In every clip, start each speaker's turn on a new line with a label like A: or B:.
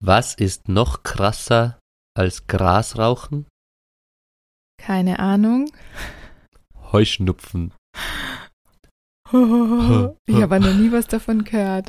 A: Was ist noch krasser als Grasrauchen?
B: Keine Ahnung.
A: Heuschnupfen.
B: Ich habe aber noch nie was davon gehört.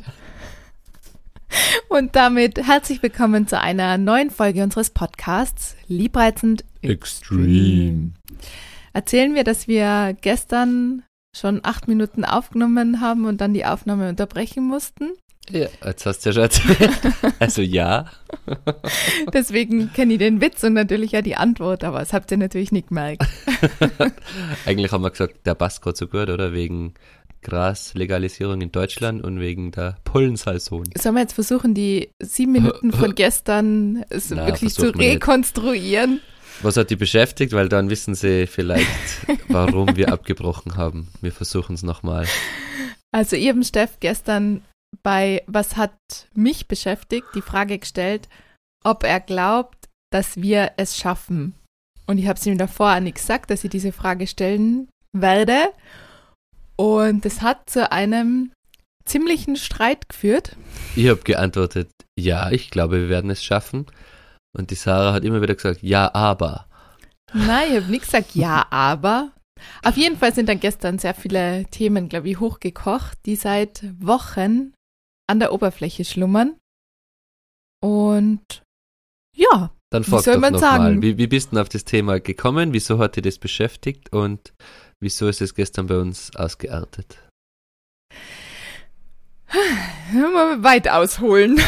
B: Und damit herzlich willkommen zu einer neuen Folge unseres Podcasts Liebreizend
A: Extreme.
B: Erzählen wir, dass wir gestern schon 8 Minuten aufgenommen haben und dann die Aufnahme unterbrechen mussten.
A: Ja, jetzt hast du ja schon erzählt. Also ja.
B: Deswegen kenne ich den Witz und natürlich ja die Antwort, aber das habt ihr natürlich nicht gemerkt.
A: Eigentlich haben wir gesagt, der passt gerade so gut, oder? Wegen Graslegalisierung in Deutschland und wegen der Pollensaison.
B: Sollen wir jetzt versuchen, die 7 Minuten von gestern wirklich zu rekonstruieren?
A: Was hat die beschäftigt? Weil dann wissen sie vielleicht, warum wir abgebrochen haben. Wir versuchen es nochmal.
B: Also ihr habt Steff gestern bei Was hat mich beschäftigt, die Frage gestellt, ob er glaubt, dass wir es schaffen. Und ich habe es ihm davor auch nicht gesagt, dass ich diese Frage stellen werde. Und das hat zu einem ziemlichen Streit geführt.
A: Ich habe geantwortet, ja, ich glaube, wir werden es schaffen. Und die Sarah hat immer wieder gesagt, ja, aber.
B: Nein, ich habe nicht gesagt, ja, aber. Auf jeden Fall sind dann gestern sehr viele Themen, glaube ich, hochgekocht, die seit Wochen an der Oberfläche schlummern. Und ja,
A: dann frag
B: soll
A: doch
B: man
A: noch
B: sagen?
A: Mal, wie bist du denn auf das Thema gekommen? Wieso hat dich das beschäftigt? Und wieso ist es gestern bei uns ausgeartet?
B: Mal weit ausholen.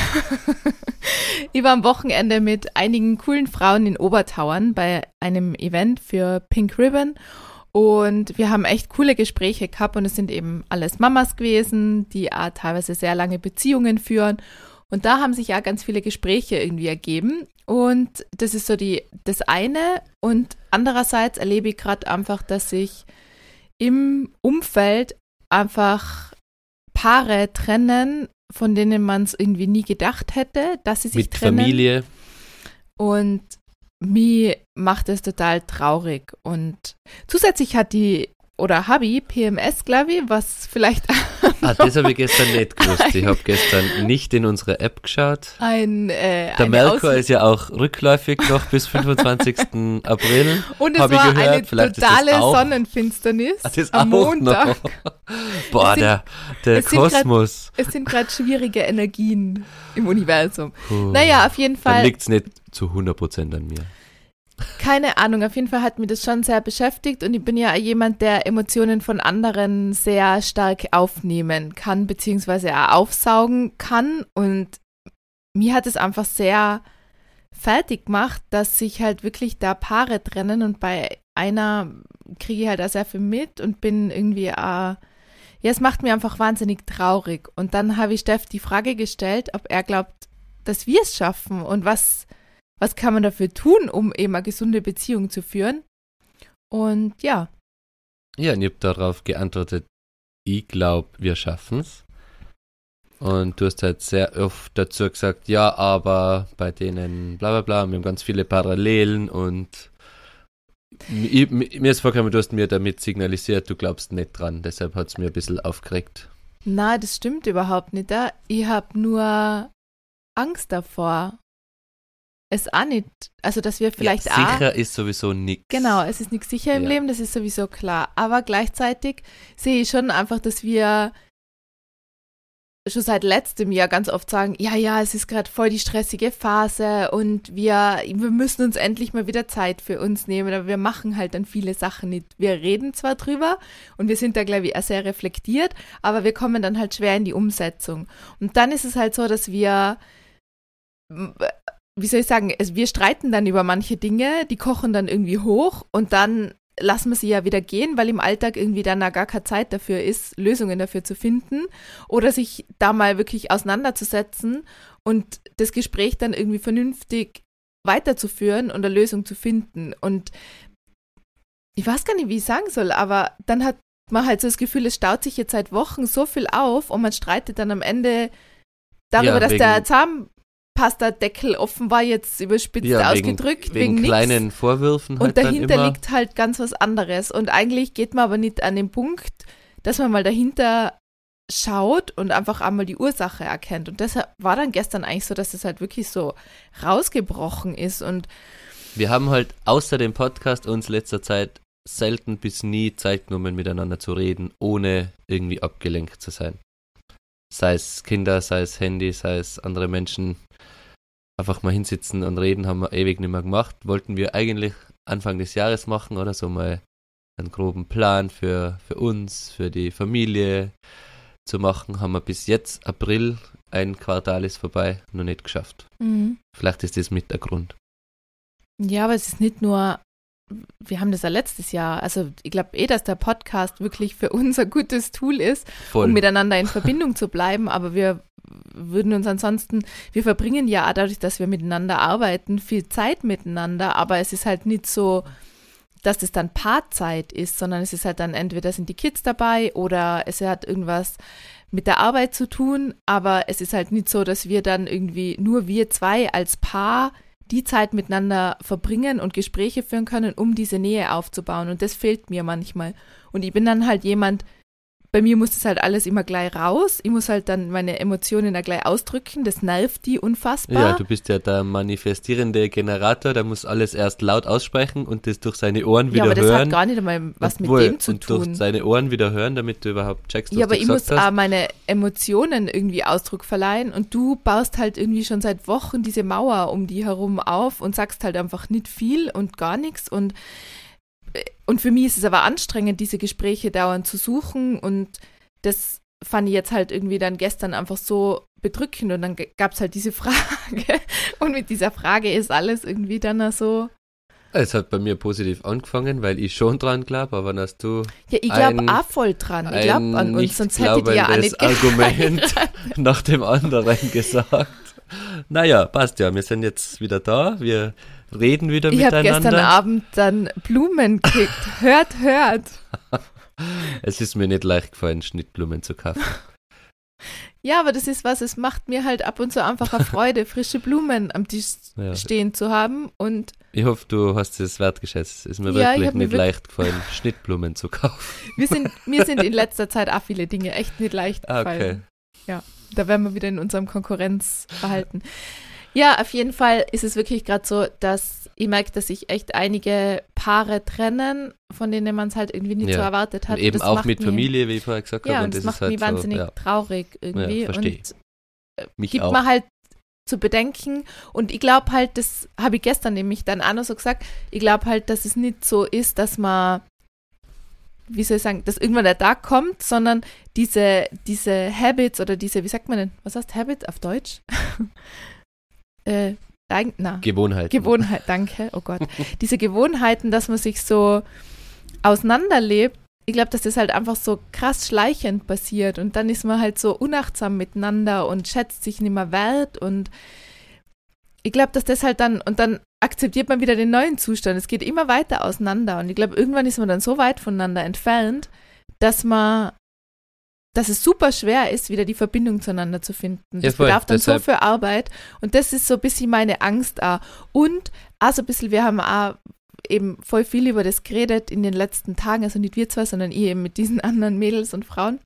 B: Ich war am Wochenende mit einigen coolen Frauen in Obertauern bei einem Event für Pink Ribbon und wir haben echt coole Gespräche gehabt und es sind eben alles Mamas gewesen, die auch teilweise sehr lange Beziehungen führen und da haben sich ja ganz viele Gespräche irgendwie ergeben und das ist so das eine und andererseits erlebe ich gerade einfach, dass sich im Umfeld einfach Paare trennen, von denen man es irgendwie nie gedacht hätte, dass sie sich
A: mit
B: trennen.
A: Familie.
B: Und mir macht es total traurig. Und zusätzlich habe ich PMS, glaube ich, was vielleicht
A: Das habe ich gestern nicht gewusst. Ich habe gestern nicht in unsere App geschaut. Der Melchior ist ja auch rückläufig noch bis 25. April.
B: Und es
A: war
B: eine totale Sonnenfinsternis am Montag.
A: Boah, der Kosmos.
B: Es sind gerade schwierige Energien im Universum. Naja, auf jeden Fall.
A: Dann liegt es nicht zu 100% an mir.
B: Keine Ahnung, auf jeden Fall hat mich das schon sehr beschäftigt und ich bin ja jemand, der Emotionen von anderen sehr stark aufnehmen kann, beziehungsweise auch aufsaugen kann und mir hat es einfach sehr fertig gemacht, dass sich halt wirklich da Paare trennen und bei einer kriege ich halt auch sehr viel mit und bin irgendwie es macht mir einfach wahnsinnig traurig und dann habe ich Steff die Frage gestellt, ob er glaubt, dass wir es schaffen und was kann man dafür tun, um eben eine gesunde Beziehung zu führen? Und ja.
A: Ja, und ich habe darauf geantwortet, ich glaube, wir schaffen es. Und du hast halt sehr oft dazu gesagt, ja, aber bei denen bla bla bla, wir haben ganz viele Parallelen und mir ist vorgekommen, du hast mir damit signalisiert, du glaubst nicht dran, deshalb hat es mir ein bisschen aufgeregt.
B: Nein, das stimmt überhaupt nicht. Ich habe nur Angst davor. Es auch nicht, also dass wir vielleicht auch...
A: Sicher ist sowieso nichts.
B: Genau, es ist nichts sicher im Leben, das ist sowieso klar. Aber gleichzeitig sehe ich schon einfach, dass wir schon seit letztem Jahr ganz oft sagen, ja, es ist gerade voll die stressige Phase und wir müssen uns endlich mal wieder Zeit für uns nehmen, aber wir machen halt dann viele Sachen nicht. Wir reden zwar drüber und wir sind da, glaube ich, auch sehr reflektiert, aber wir kommen dann halt schwer in die Umsetzung. Und dann ist es halt so, dass wir... Wie soll ich sagen, wir streiten dann über manche Dinge, die kochen dann irgendwie hoch und dann lassen wir sie ja wieder gehen, weil im Alltag irgendwie dann gar keine Zeit dafür ist, Lösungen dafür zu finden oder sich da mal wirklich auseinanderzusetzen und das Gespräch dann irgendwie vernünftig weiterzuführen und eine Lösung zu finden. Und ich weiß gar nicht, wie ich sagen soll, aber dann hat man halt so das Gefühl, es staut sich jetzt seit Wochen so viel auf und man streitet dann am Ende darüber, dass der Zahnpasta-Deckel offen war, jetzt überspitzt ausgedrückt, wegen nichts.
A: Kleinen Vorwürfen halt.
B: Und dahinter
A: dann immer
B: liegt halt ganz was anderes. Und eigentlich geht man aber nicht an den Punkt, dass man mal dahinter schaut und einfach einmal die Ursache erkennt. Und deshalb war dann gestern eigentlich so, dass es halt wirklich so rausgebrochen ist. Und
A: wir haben halt außer dem Podcast uns letzter Zeit selten bis nie Zeit genommen, miteinander zu reden, ohne irgendwie abgelenkt zu sein. Sei es Kinder, sei es Handy, sei es andere Menschen. Einfach mal hinsitzen und reden haben wir ewig nicht mehr gemacht. Wollten wir eigentlich Anfang des Jahres machen oder so mal einen groben Plan für uns, für die Familie zu machen, haben wir bis jetzt April, ein Quartal ist vorbei, noch nicht geschafft. Vielleicht ist das mit der Grund.
B: Ja, aber es ist nicht nur, wir haben das ja letztes Jahr, also ich glaube dass der Podcast wirklich für uns ein gutes Tool ist, um miteinander in Verbindung zu bleiben, aber wir würden uns ansonsten, wir verbringen ja auch dadurch, dass wir miteinander arbeiten, viel Zeit miteinander, aber es ist halt nicht so, dass es dann Paarzeit ist, sondern es ist halt dann entweder sind die Kids dabei oder es hat irgendwas mit der Arbeit zu tun, aber es ist halt nicht so, dass wir dann irgendwie nur wir zwei als Paar die Zeit miteinander verbringen und Gespräche führen können, um diese Nähe aufzubauen, und das fehlt mir manchmal. Und ich bin dann halt jemand, bei mir muss das halt alles immer gleich raus. Ich muss halt dann meine Emotionen da gleich ausdrücken. Das nervt die unfassbar.
A: Ja, du bist ja der manifestierende Generator, der muss alles erst laut aussprechen und das durch seine Ohren wieder hören. Ja, aber das
B: hat gar nicht einmal was mit dem zu tun.
A: Durch seine Ohren wieder hören, damit du überhaupt checkst, was
B: ja, aber
A: du
B: ich muss auch meine Emotionen irgendwie Ausdruck verleihen, und du baust halt irgendwie schon seit Wochen diese Mauer um die herum auf und sagst halt einfach nicht viel und gar nichts, und für mich ist es aber anstrengend, diese Gespräche dauernd zu suchen, und das fand ich jetzt halt irgendwie dann gestern einfach so bedrückend, und dann gab es halt diese Frage, und mit dieser Frage ist alles irgendwie dann so.
A: Es hat bei mir positiv angefangen, weil ich schon dran glaube, aber dann hast du
B: ja, ich glaube auch voll dran, ich glaube an uns, sonst hättet ihr ja auch nicht
A: Argument nach dem anderen gesagt. Naja, passt ja, wir sind jetzt wieder da, wir reden wieder miteinander.
B: Ich habe gestern Abend dann Blumen gekriegt. Hört.
A: Es ist mir nicht leicht gefallen, Schnittblumen zu kaufen.
B: Ja, aber das ist was, es macht mir halt ab und zu einfach eine Freude, frische Blumen am Tisch stehen zu haben. Und
A: ich hoffe, du hast es wertgeschätzt. Es ist mir wirklich nicht leicht gefallen, Schnittblumen zu kaufen.
B: Mir sind in letzter Zeit auch viele Dinge echt nicht leicht gefallen. Okay. Ja, da wären wir wieder in unserem Konkurrenzverhalten. Ja, auf jeden Fall ist es wirklich gerade so, dass ich merke, dass sich echt einige Paare trennen, von denen man es halt irgendwie nicht so erwartet hat.
A: Und eben auch mit Familie, wie ich vorher gesagt habe.
B: Ja, und das macht mich halt wahnsinnig traurig irgendwie.
A: Ja, verstehe.
B: Und gibt mir halt zu bedenken. Und ich glaube halt, das habe ich gestern nämlich dann auch noch so gesagt, ich glaube halt, dass es nicht so ist, dass man, wie soll ich sagen, dass irgendwann der Tag kommt, sondern diese Habits oder diese, wie sagt man denn, was heißt Habit auf Deutsch? Gewohnheit, danke, oh Gott. Diese Gewohnheiten, dass man sich so auseinanderlebt, ich glaube, dass das halt einfach so krass schleichend passiert, und dann ist man halt so unachtsam miteinander und schätzt sich nicht mehr wert, und ich glaube, dass das halt dann, und dann akzeptiert man wieder den neuen Zustand. Es geht immer weiter auseinander, und ich glaube, irgendwann ist man dann so weit voneinander entfernt, dass es super schwer ist, wieder die Verbindung zueinander zu finden. Das bedarf dann so viel Arbeit, und das ist so ein bisschen meine Angst auch. Und auch so ein bisschen, wir haben auch eben voll viel über das geredet in den letzten Tagen, also nicht wir zwei, sondern ich eben mit diesen anderen Mädels und Frauen.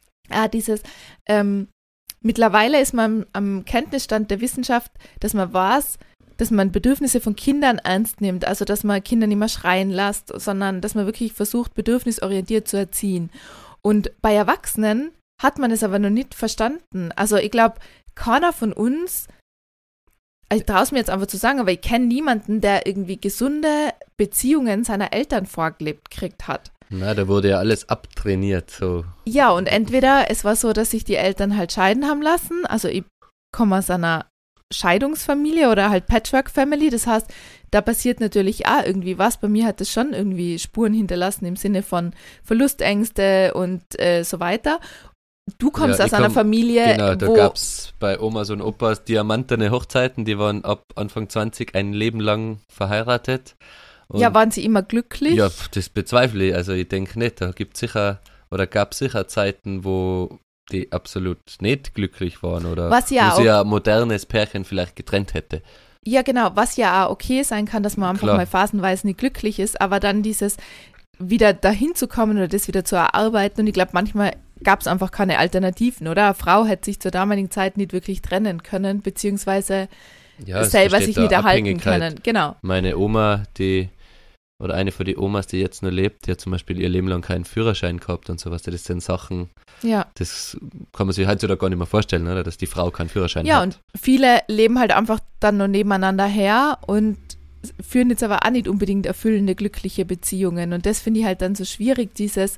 B: Mittlerweile ist man am Kenntnisstand der Wissenschaft, dass man weiß, dass man Bedürfnisse von Kindern ernst nimmt, also dass man Kinder nicht mehr schreien lässt, sondern dass man wirklich versucht, bedürfnisorientiert zu erziehen. Und bei Erwachsenen hat man es aber noch nicht verstanden. Also ich glaube, keiner von uns, ich traue es mir jetzt einfach zu sagen, aber ich kenne niemanden, der irgendwie gesunde Beziehungen seiner Eltern vorgelebt gekriegt hat.
A: Na, da wurde ja alles abtrainiert. So.
B: Ja, und entweder es war so, dass sich die Eltern halt scheiden haben lassen, also ich komme aus einer Scheidungsfamilie oder halt Patchwork-Family, das heißt, da passiert natürlich auch irgendwie was. Bei mir hat das schon irgendwie Spuren hinterlassen im Sinne von Verlustängste und so weiter. Du kommst aus einer Familie,
A: genau, da gab es bei Omas und Opas diamantene Hochzeiten, die waren ab Anfang 20 ein Leben lang verheiratet. Und
B: ja, waren sie immer glücklich?
A: Ja, das bezweifle ich. Also ich denke nicht, da gab es sicher Zeiten, wo die absolut nicht glücklich waren oder wo sich ein modernes Pärchen vielleicht getrennt hätte.
B: Ja, genau, was ja auch okay sein kann, dass man einfach mal phasenweise nicht glücklich ist, aber dann dieses wieder dahin zu kommen oder das wieder zu erarbeiten, und ich glaube, manchmal gab es einfach keine Alternativen, oder? Eine Frau hätte sich zur damaligen Zeit nicht wirklich trennen können, beziehungsweise selber sich nicht erhalten können. Genau.
A: Meine Oma, oder eine von den Omas, die jetzt nur lebt, die hat zum Beispiel ihr Leben lang keinen Führerschein gehabt und sowas. Das sind Sachen, das kann man sich heutzutage gar nicht mehr vorstellen, oder? Dass die Frau keinen Führerschein hat.
B: Ja, und viele leben halt einfach dann nur nebeneinander her und führen jetzt aber auch nicht unbedingt erfüllende, glückliche Beziehungen. Und das finde ich halt dann so schwierig,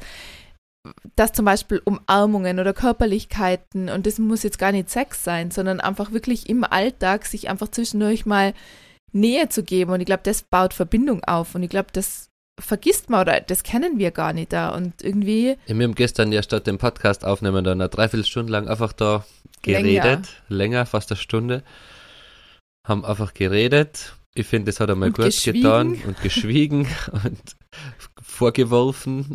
B: dass zum Beispiel Umarmungen oder Körperlichkeiten, und das muss jetzt gar nicht Sex sein, sondern einfach wirklich im Alltag sich einfach zwischendurch mal Nähe zu geben. Und ich glaube, das baut Verbindung auf. Und ich glaube, das vergisst man oder das kennen wir gar nicht da. Und irgendwie.
A: Ja, wir haben gestern ja statt dem Podcast aufnehmen, dann eine Dreiviertelstunde lang einfach da geredet. Länger, fast eine Stunde. Haben einfach geredet. Ich finde, das hat einmal
B: und
A: gut
B: geschwiegen.
A: getan und geschwiegen und vorgeworfen.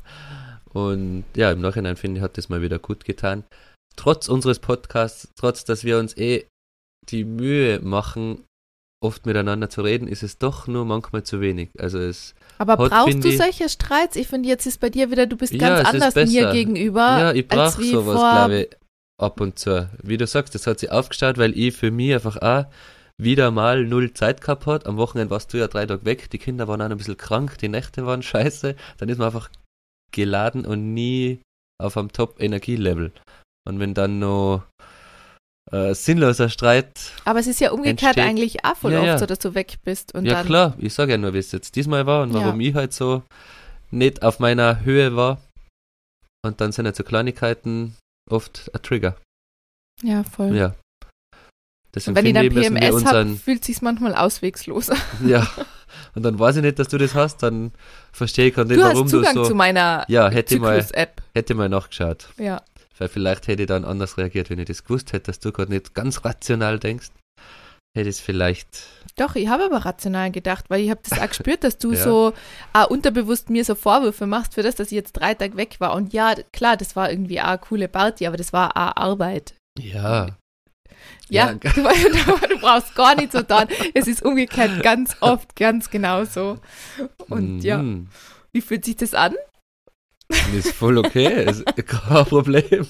A: Und ja, im Nachhinein finde ich, hat das mal wieder gut getan. Trotz unseres Podcasts, trotz, dass wir uns die Mühe machen, oft miteinander zu reden, ist es doch nur manchmal zu wenig. Also
B: aber brauchst du solche Streits? Ich finde, jetzt ist bei dir wieder, du bist ganz anders mir gegenüber.
A: Ja, ich brauche sowas, glaube ich, ab und zu. Wie du sagst, das hat sich aufgestaut, weil ich für mich einfach auch wieder mal 0 Zeit gehabt hat. Am Wochenende warst du ja 3 Tage weg, die Kinder waren auch ein bisschen krank, die Nächte waren scheiße. Dann ist man einfach geladen und nie auf einem Top-Energielevel. Und wenn dann noch sinnloser Streit.
B: Aber es ist ja umgekehrt
A: entsteht.
B: Eigentlich auch voll oft so, dass du weg bist. Und
A: ja
B: dann,
A: klar, ich sage ja nur, wie es jetzt diesmal war und warum ich halt so nicht auf meiner Höhe war. Und dann sind halt so Kleinigkeiten oft ein Trigger.
B: Ja, voll.
A: Ja. Deswegen
B: wenn ich dann PMS
A: habe,
B: fühlt es sich manchmal auswegsloser.
A: Ja, und dann weiß ich nicht, dass du das hast, dann verstehe ich nicht, warum
B: du Zugang
A: so.
B: Zu meiner
A: Zyklus-App. Hätte mal nachgeschaut.
B: Ja.
A: Weil vielleicht hätte ich dann anders reagiert, wenn ich das gewusst hätte, dass du gerade nicht ganz rational denkst. Hätte ich es vielleicht.
B: Doch, ich habe aber rational gedacht, weil ich habe das auch gespürt, dass du so unterbewusst mir so Vorwürfe machst für das, dass ich jetzt 3 Tage weg war. Und ja, klar, das war irgendwie auch eine coole Party, aber das war auch Arbeit.
A: Ja.
B: Ja, du brauchst gar nicht so tun. Es ist umgekehrt ganz oft ganz genau so. Und ja, wie fühlt sich das an?
A: Ist voll okay, ist kein Problem.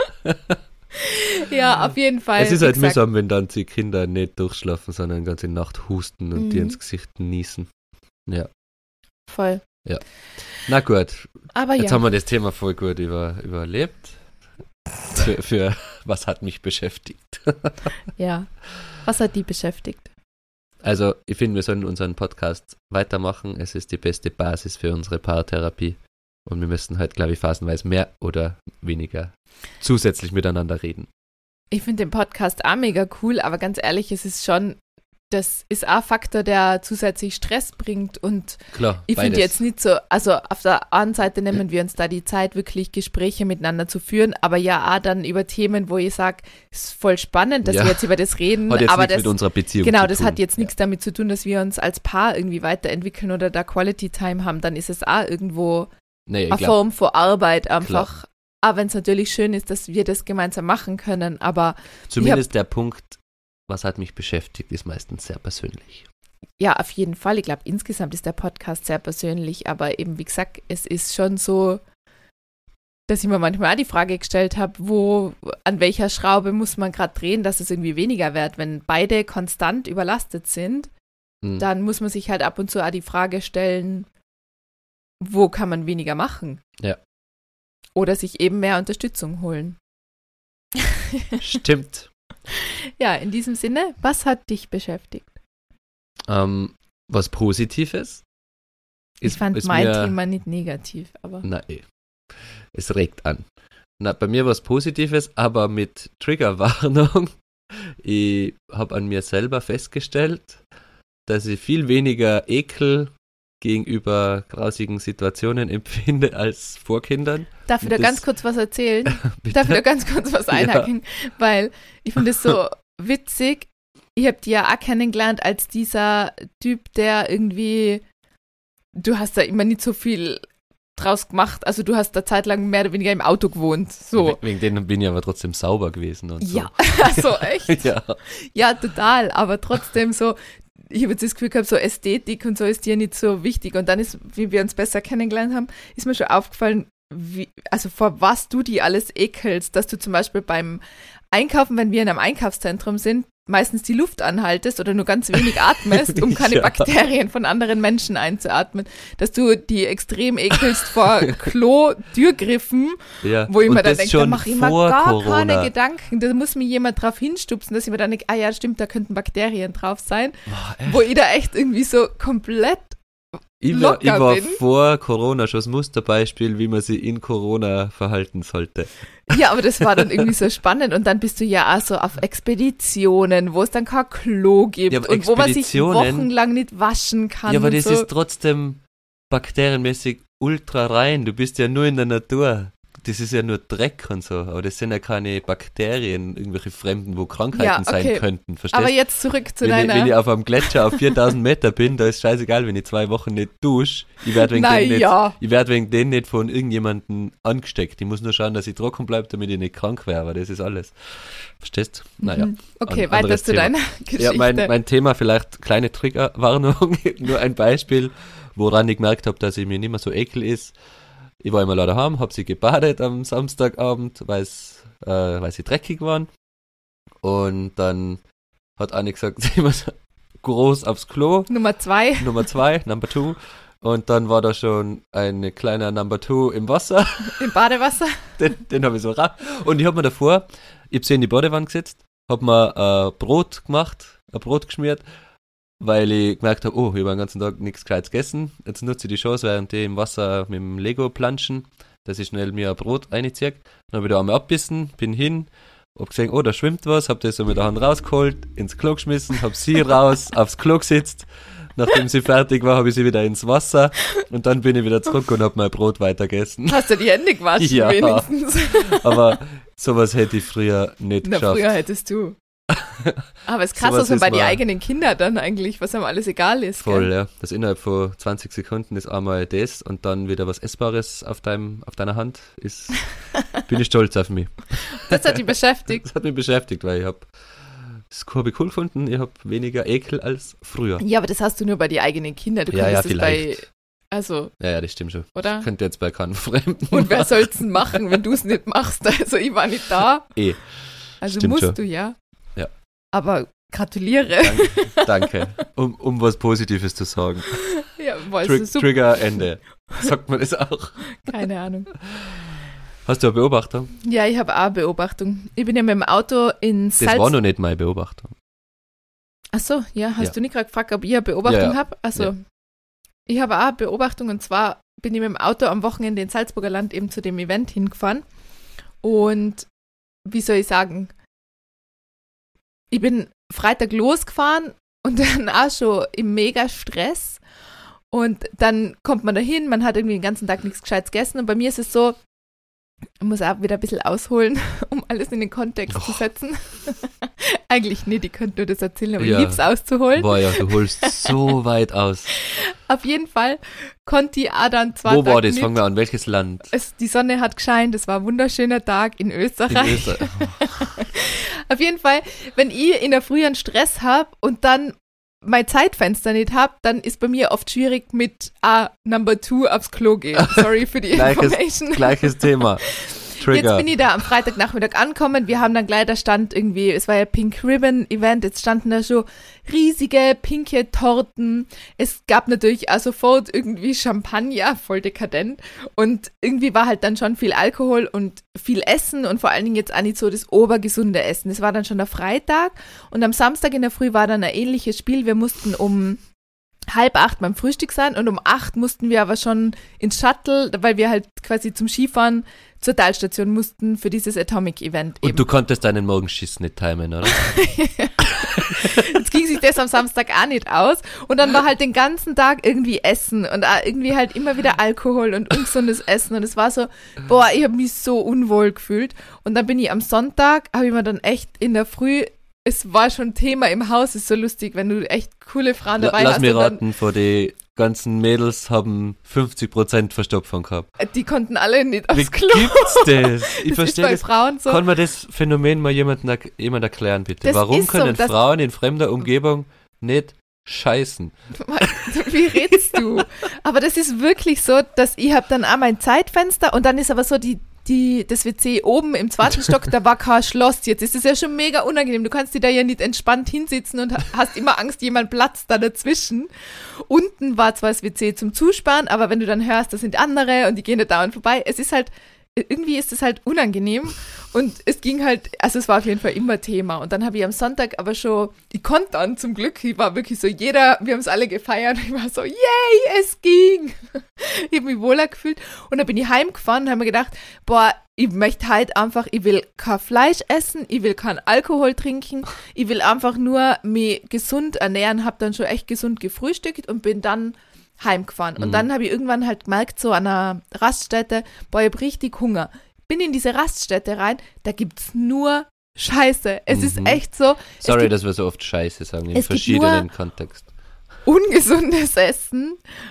B: Ja, auf jeden Fall.
A: Es ist halt mühsam, wenn dann die Kinder nicht durchschlafen, sondern die ganze Nacht husten und dir ins Gesicht niesen. Ja.
B: Voll.
A: Ja. Na gut.
B: Aber
A: jetzt haben wir das Thema voll gut überlebt. Für was hat mich beschäftigt?
B: Ja. Was hat die beschäftigt?
A: Also, ich finde, wir sollen unseren Podcast weitermachen. Es ist die beste Basis für unsere Paartherapie. Und wir müssen halt, glaube ich, phasenweise mehr oder weniger zusätzlich miteinander reden.
B: Ich finde den Podcast auch mega cool, aber ganz ehrlich, das ist auch ein Faktor, der zusätzlich Stress bringt. Und
A: klar,
B: ich finde jetzt nicht so, also auf der einen Seite nehmen wir uns da die Zeit, wirklich Gespräche miteinander zu führen, aber ja auch dann über Themen, wo ich sage, es ist voll spannend, dass wir jetzt über das reden.
A: Hat jetzt
B: aber
A: nichts mit unserer Beziehung
B: genau,
A: zu
B: das
A: tun.
B: hat jetzt nichts damit zu tun, dass wir uns als Paar irgendwie weiterentwickeln oder da Quality Time haben. Dann ist es auch irgendwo eine Form von Arbeit einfach. Klar. Auch wenn es natürlich schön ist, dass wir das gemeinsam machen können, aber
A: zumindest der Punkt, was hat mich beschäftigt, ist meistens sehr persönlich.
B: Ja, auf jeden Fall. Ich glaube, insgesamt ist der Podcast sehr persönlich, aber eben, wie gesagt, es ist schon so, dass ich mir manchmal auch die Frage gestellt habe, an welcher Schraube muss man gerade drehen, dass es irgendwie weniger wird. Wenn beide konstant überlastet sind, dann muss man sich halt ab und zu auch die Frage stellen, wo kann man weniger machen?
A: Ja.
B: Oder sich eben mehr Unterstützung holen.
A: Stimmt.
B: Ja, in diesem Sinne, was hat dich beschäftigt?
A: Was Positives.
B: Ich fand mein Thema nicht negativ, aber.
A: Nein, es regt an. Bei mir was Positives, aber mit Triggerwarnung. Ich habe an mir selber festgestellt, dass ich viel weniger Ekel gegenüber grausigen Situationen empfinde als vor Kindern.
B: Darf ich da ganz kurz was erzählen? Darf ich da ganz kurz was einhaken? Ja. Weil ich finde es so witzig. Ich habe dich ja auch kennengelernt als dieser Typ, der irgendwie, du hast da immer nicht so viel draus gemacht. Also du hast da zeitlang mehr oder weniger im Auto gewohnt. So.
A: Wegen denen bin ich aber trotzdem sauber gewesen. Und
B: ja, so. So echt? Ja, total. Aber trotzdem so, ich habe jetzt das Gefühl gehabt, so Ästhetik und so ist dir nicht so wichtig. Und dann ist, wie wir uns besser kennengelernt haben, ist mir schon aufgefallen, also vor was du die alles ekelst, dass du zum Beispiel beim Einkaufen, wenn wir in einem Einkaufszentrum sind, meistens die Luft anhaltest oder nur ganz wenig atmest, um keine Bakterien von anderen Menschen einzuatmen, dass du die extrem ekelst vor Klo-Türgriffen, wo ich mir dann denke, da mache ich mir gar keine Gedanken, da muss mir jemand drauf hinstupsen, dass ich mir dann denke, ja stimmt, da könnten Bakterien drauf sein, wo ich da echt irgendwie so komplett
A: Ich war vor Corona schon das Musterbeispiel, wie man sich in Corona verhalten sollte.
B: Ja, aber das war dann irgendwie so spannend und dann bist du ja auch so auf Expeditionen, wo es dann kein Klo gibt und wo man sich wochenlang nicht waschen kann.
A: Ja, aber das ist trotzdem bakterienmäßig ultra rein. Du bist ja nur in der Natur. Das ist ja nur Dreck und so, aber das sind ja keine Bakterien, irgendwelche Fremden, wo Krankheiten sein könnten, verstehst du?
B: Aber jetzt zurück zu deiner...
A: Wenn ich auf einem Gletscher auf 4000 Meter bin, da ist scheißegal, wenn ich 2 Wochen nicht dusche. Ich werde wegen denen nicht von irgendjemandem angesteckt. Ich muss nur schauen, dass ich trocken bleibe, damit ich nicht krank wäre, aber das ist alles. Verstehst du? Naja.
B: Okay, weiter zu deiner Geschichte.
A: Ja, mein Thema, vielleicht kleine Triggerwarnung, nur ein Beispiel, woran ich gemerkt habe, dass ich mir nicht mehr so ekel ist. Ich war immer leider daheim, habe sie gebadet am Samstagabend, weil sie dreckig waren. Und dann hat Anni gesagt, sie muss groß aufs Klo.
B: Nummer 2.
A: Number 2. Und dann war da schon ein kleiner Number 2 im Wasser.
B: Im Badewasser.
A: Den habe ich so raus. Und ich habe mir davor, ich habe sie in die Badewanne gesetzt, habe mir Brot gemacht, ein Brot geschmiert, weil ich gemerkt habe, ich habe den ganzen Tag nichts Gescheites gegessen. Jetzt nutze ich die Chance, während ich im Wasser mit dem Lego planschen, dass ich schnell mir ein Brot reinziehe. Dann habe ich da einmal abbissen, bin hin, habe gesehen, da schwimmt was, habe das so mit der Hand rausgeholt, ins Klo geschmissen, habe sie raus, aufs Klo gesetzt. Nachdem sie fertig war, habe ich sie wieder ins Wasser und dann bin ich wieder zurück und habe mein Brot weiter gegessen.
B: Hast du die Hände gewaschen wenigstens?
A: Aber sowas hätte ich früher nicht geschafft.
B: Früher hättest du. Aber es ist krass, dass man bei den eigenen Kindern dann eigentlich, was einem alles egal ist.
A: Voll,
B: gell?
A: Ja. Das innerhalb von 20 Sekunden ist einmal das und dann wieder was Essbares auf deiner Hand ist, bin ich stolz auf mich.
B: Das hat dich beschäftigt?
A: Das hat mich beschäftigt, weil das habe ich cool gefunden, ich habe weniger Ekel als früher.
B: Ja, aber das hast du nur bei den eigenen Kindern. Du
A: ja,
B: das
A: vielleicht.
B: Ja,
A: das stimmt schon.
B: Oder?
A: Ich könnte jetzt bei keinem Fremden.
B: Und wer soll es denn machen, wenn du es nicht machst? Also ich war nicht da. Also
A: stimmt
B: musst
A: schon.
B: du ja.
A: Ja.
B: Aber gratuliere.
A: Danke. Um was Positives zu sagen.
B: Ja,
A: Trigger Ende. Sagt man das auch?
B: Keine Ahnung.
A: Hast du eine Beobachtung?
B: Ja, ich habe auch eine Beobachtung. Ich bin ja mit dem Auto in Salz...
A: Das war noch nicht meine Beobachtung.
B: Ach so, ja. Hast du nicht gerade gefragt, ob ich eine Beobachtung habe? Also, ja. Ich habe auch eine Beobachtung und zwar bin ich mit dem Auto am Wochenende in Salzburger Land eben zu dem Event hingefahren und wie soll ich sagen, ich bin Freitag losgefahren und dann auch schon im Mega-Stress und dann kommt man da hin, man hat irgendwie den ganzen Tag nichts Gescheites gegessen und bei mir ist es so, ich muss auch wieder ein bisschen ausholen, um alles in den Kontext zu setzen. Eigentlich nicht, ich könnte nur das erzählen, aber ich lieb's auszuholen.
A: Boah, ja, du holst so weit aus.
B: Auf jeden Fall konnte ich auch dann 2
A: Wo war das? Fangen wir an, welches Land?
B: Die Sonne hat gescheint, es war ein wunderschöner Tag in Österreich. Auf jeden Fall, wenn ich in der Früh einen Stress habe und dann mein Zeitfenster nicht habe, dann ist bei mir oft schwierig mit Number 2 aufs Klo gehen. Sorry für die Information.
A: Gleiches Thema. Trigger.
B: Jetzt bin ich da am Freitagnachmittag angekommen. Wir haben dann gleich, da stand irgendwie, es war ja Pink Ribbon Event, jetzt standen da schon riesige pinke Torten. Es gab natürlich auch sofort irgendwie Champagner, voll dekadent. Und irgendwie war halt dann schon viel Alkohol und viel Essen und vor allen Dingen jetzt auch nicht so das obergesunde Essen. Es war dann schon der Freitag und am Samstag in der Früh war dann ein ähnliches Spiel. Wir mussten um 7:30 beim Frühstück sein und um 8 mussten wir aber schon ins Shuttle, weil wir halt quasi zum Skifahren zur Talstation mussten für dieses Atomic-Event.
A: Und du konntest deinen Morgenschiss nicht timen, oder?
B: Jetzt ging sich das am Samstag auch nicht aus und dann war halt den ganzen Tag irgendwie Essen und auch irgendwie halt immer wieder Alkohol und ungesundes Essen und es war so, ich habe mich so unwohl gefühlt und dann bin ich am Sonntag, habe ich mir dann echt in der Früh, es war schon Thema im Haus, ist so lustig, wenn du echt coole Frauen dabei hast.
A: Lass mich raten, vor die ganzen Mädels haben 50% Verstopfung gehabt.
B: Die konnten alle nicht aufs Klo.
A: Wie gibt's das? Ich verstehe das.
B: Frauen so.
A: Kann man das Phänomen mal jemand erklären, bitte?
B: Das
A: Warum können
B: so,
A: Frauen in fremder Umgebung nicht scheißen.
B: Wie redest du? Aber das ist wirklich so, dass ich habe dann auch mein Zeitfenster und dann ist aber so das WC oben im zweiten Stock, da war kein Schloss jetzt. Es ist ja schon mega unangenehm. Du kannst dir da ja nicht entspannt hinsitzen und hast immer Angst, jemand platzt da dazwischen. Unten war zwar das WC zum Zusperren, aber wenn du dann hörst, das sind andere und die gehen da dauernd vorbei, es ist halt, irgendwie ist es halt unangenehm und es ging halt, also es war auf jeden Fall immer Thema und dann habe ich am Sonntag aber schon, ich konnte dann zum Glück, ich war wirklich so, wir haben es alle gefeiert, ich war so, yay, es ging. Ich habe mich wohler gefühlt und dann bin ich heimgefahren und habe mir gedacht, boah, ich möchte halt einfach, ich will kein Fleisch essen, ich will keinen Alkohol trinken, ich will einfach nur mich gesund ernähren, habe dann schon echt gesund gefrühstückt und bin dann heimgefahren. Und dann habe ich irgendwann halt gemerkt, so an einer Raststätte, boah, ich habe richtig Hunger. Bin in diese Raststätte rein, da gibt's nur Scheiße. Es ist echt so.
A: Sorry, dass wir so oft Scheiße sagen, in verschiedenen Kontexten.
B: Ungesundes Essen.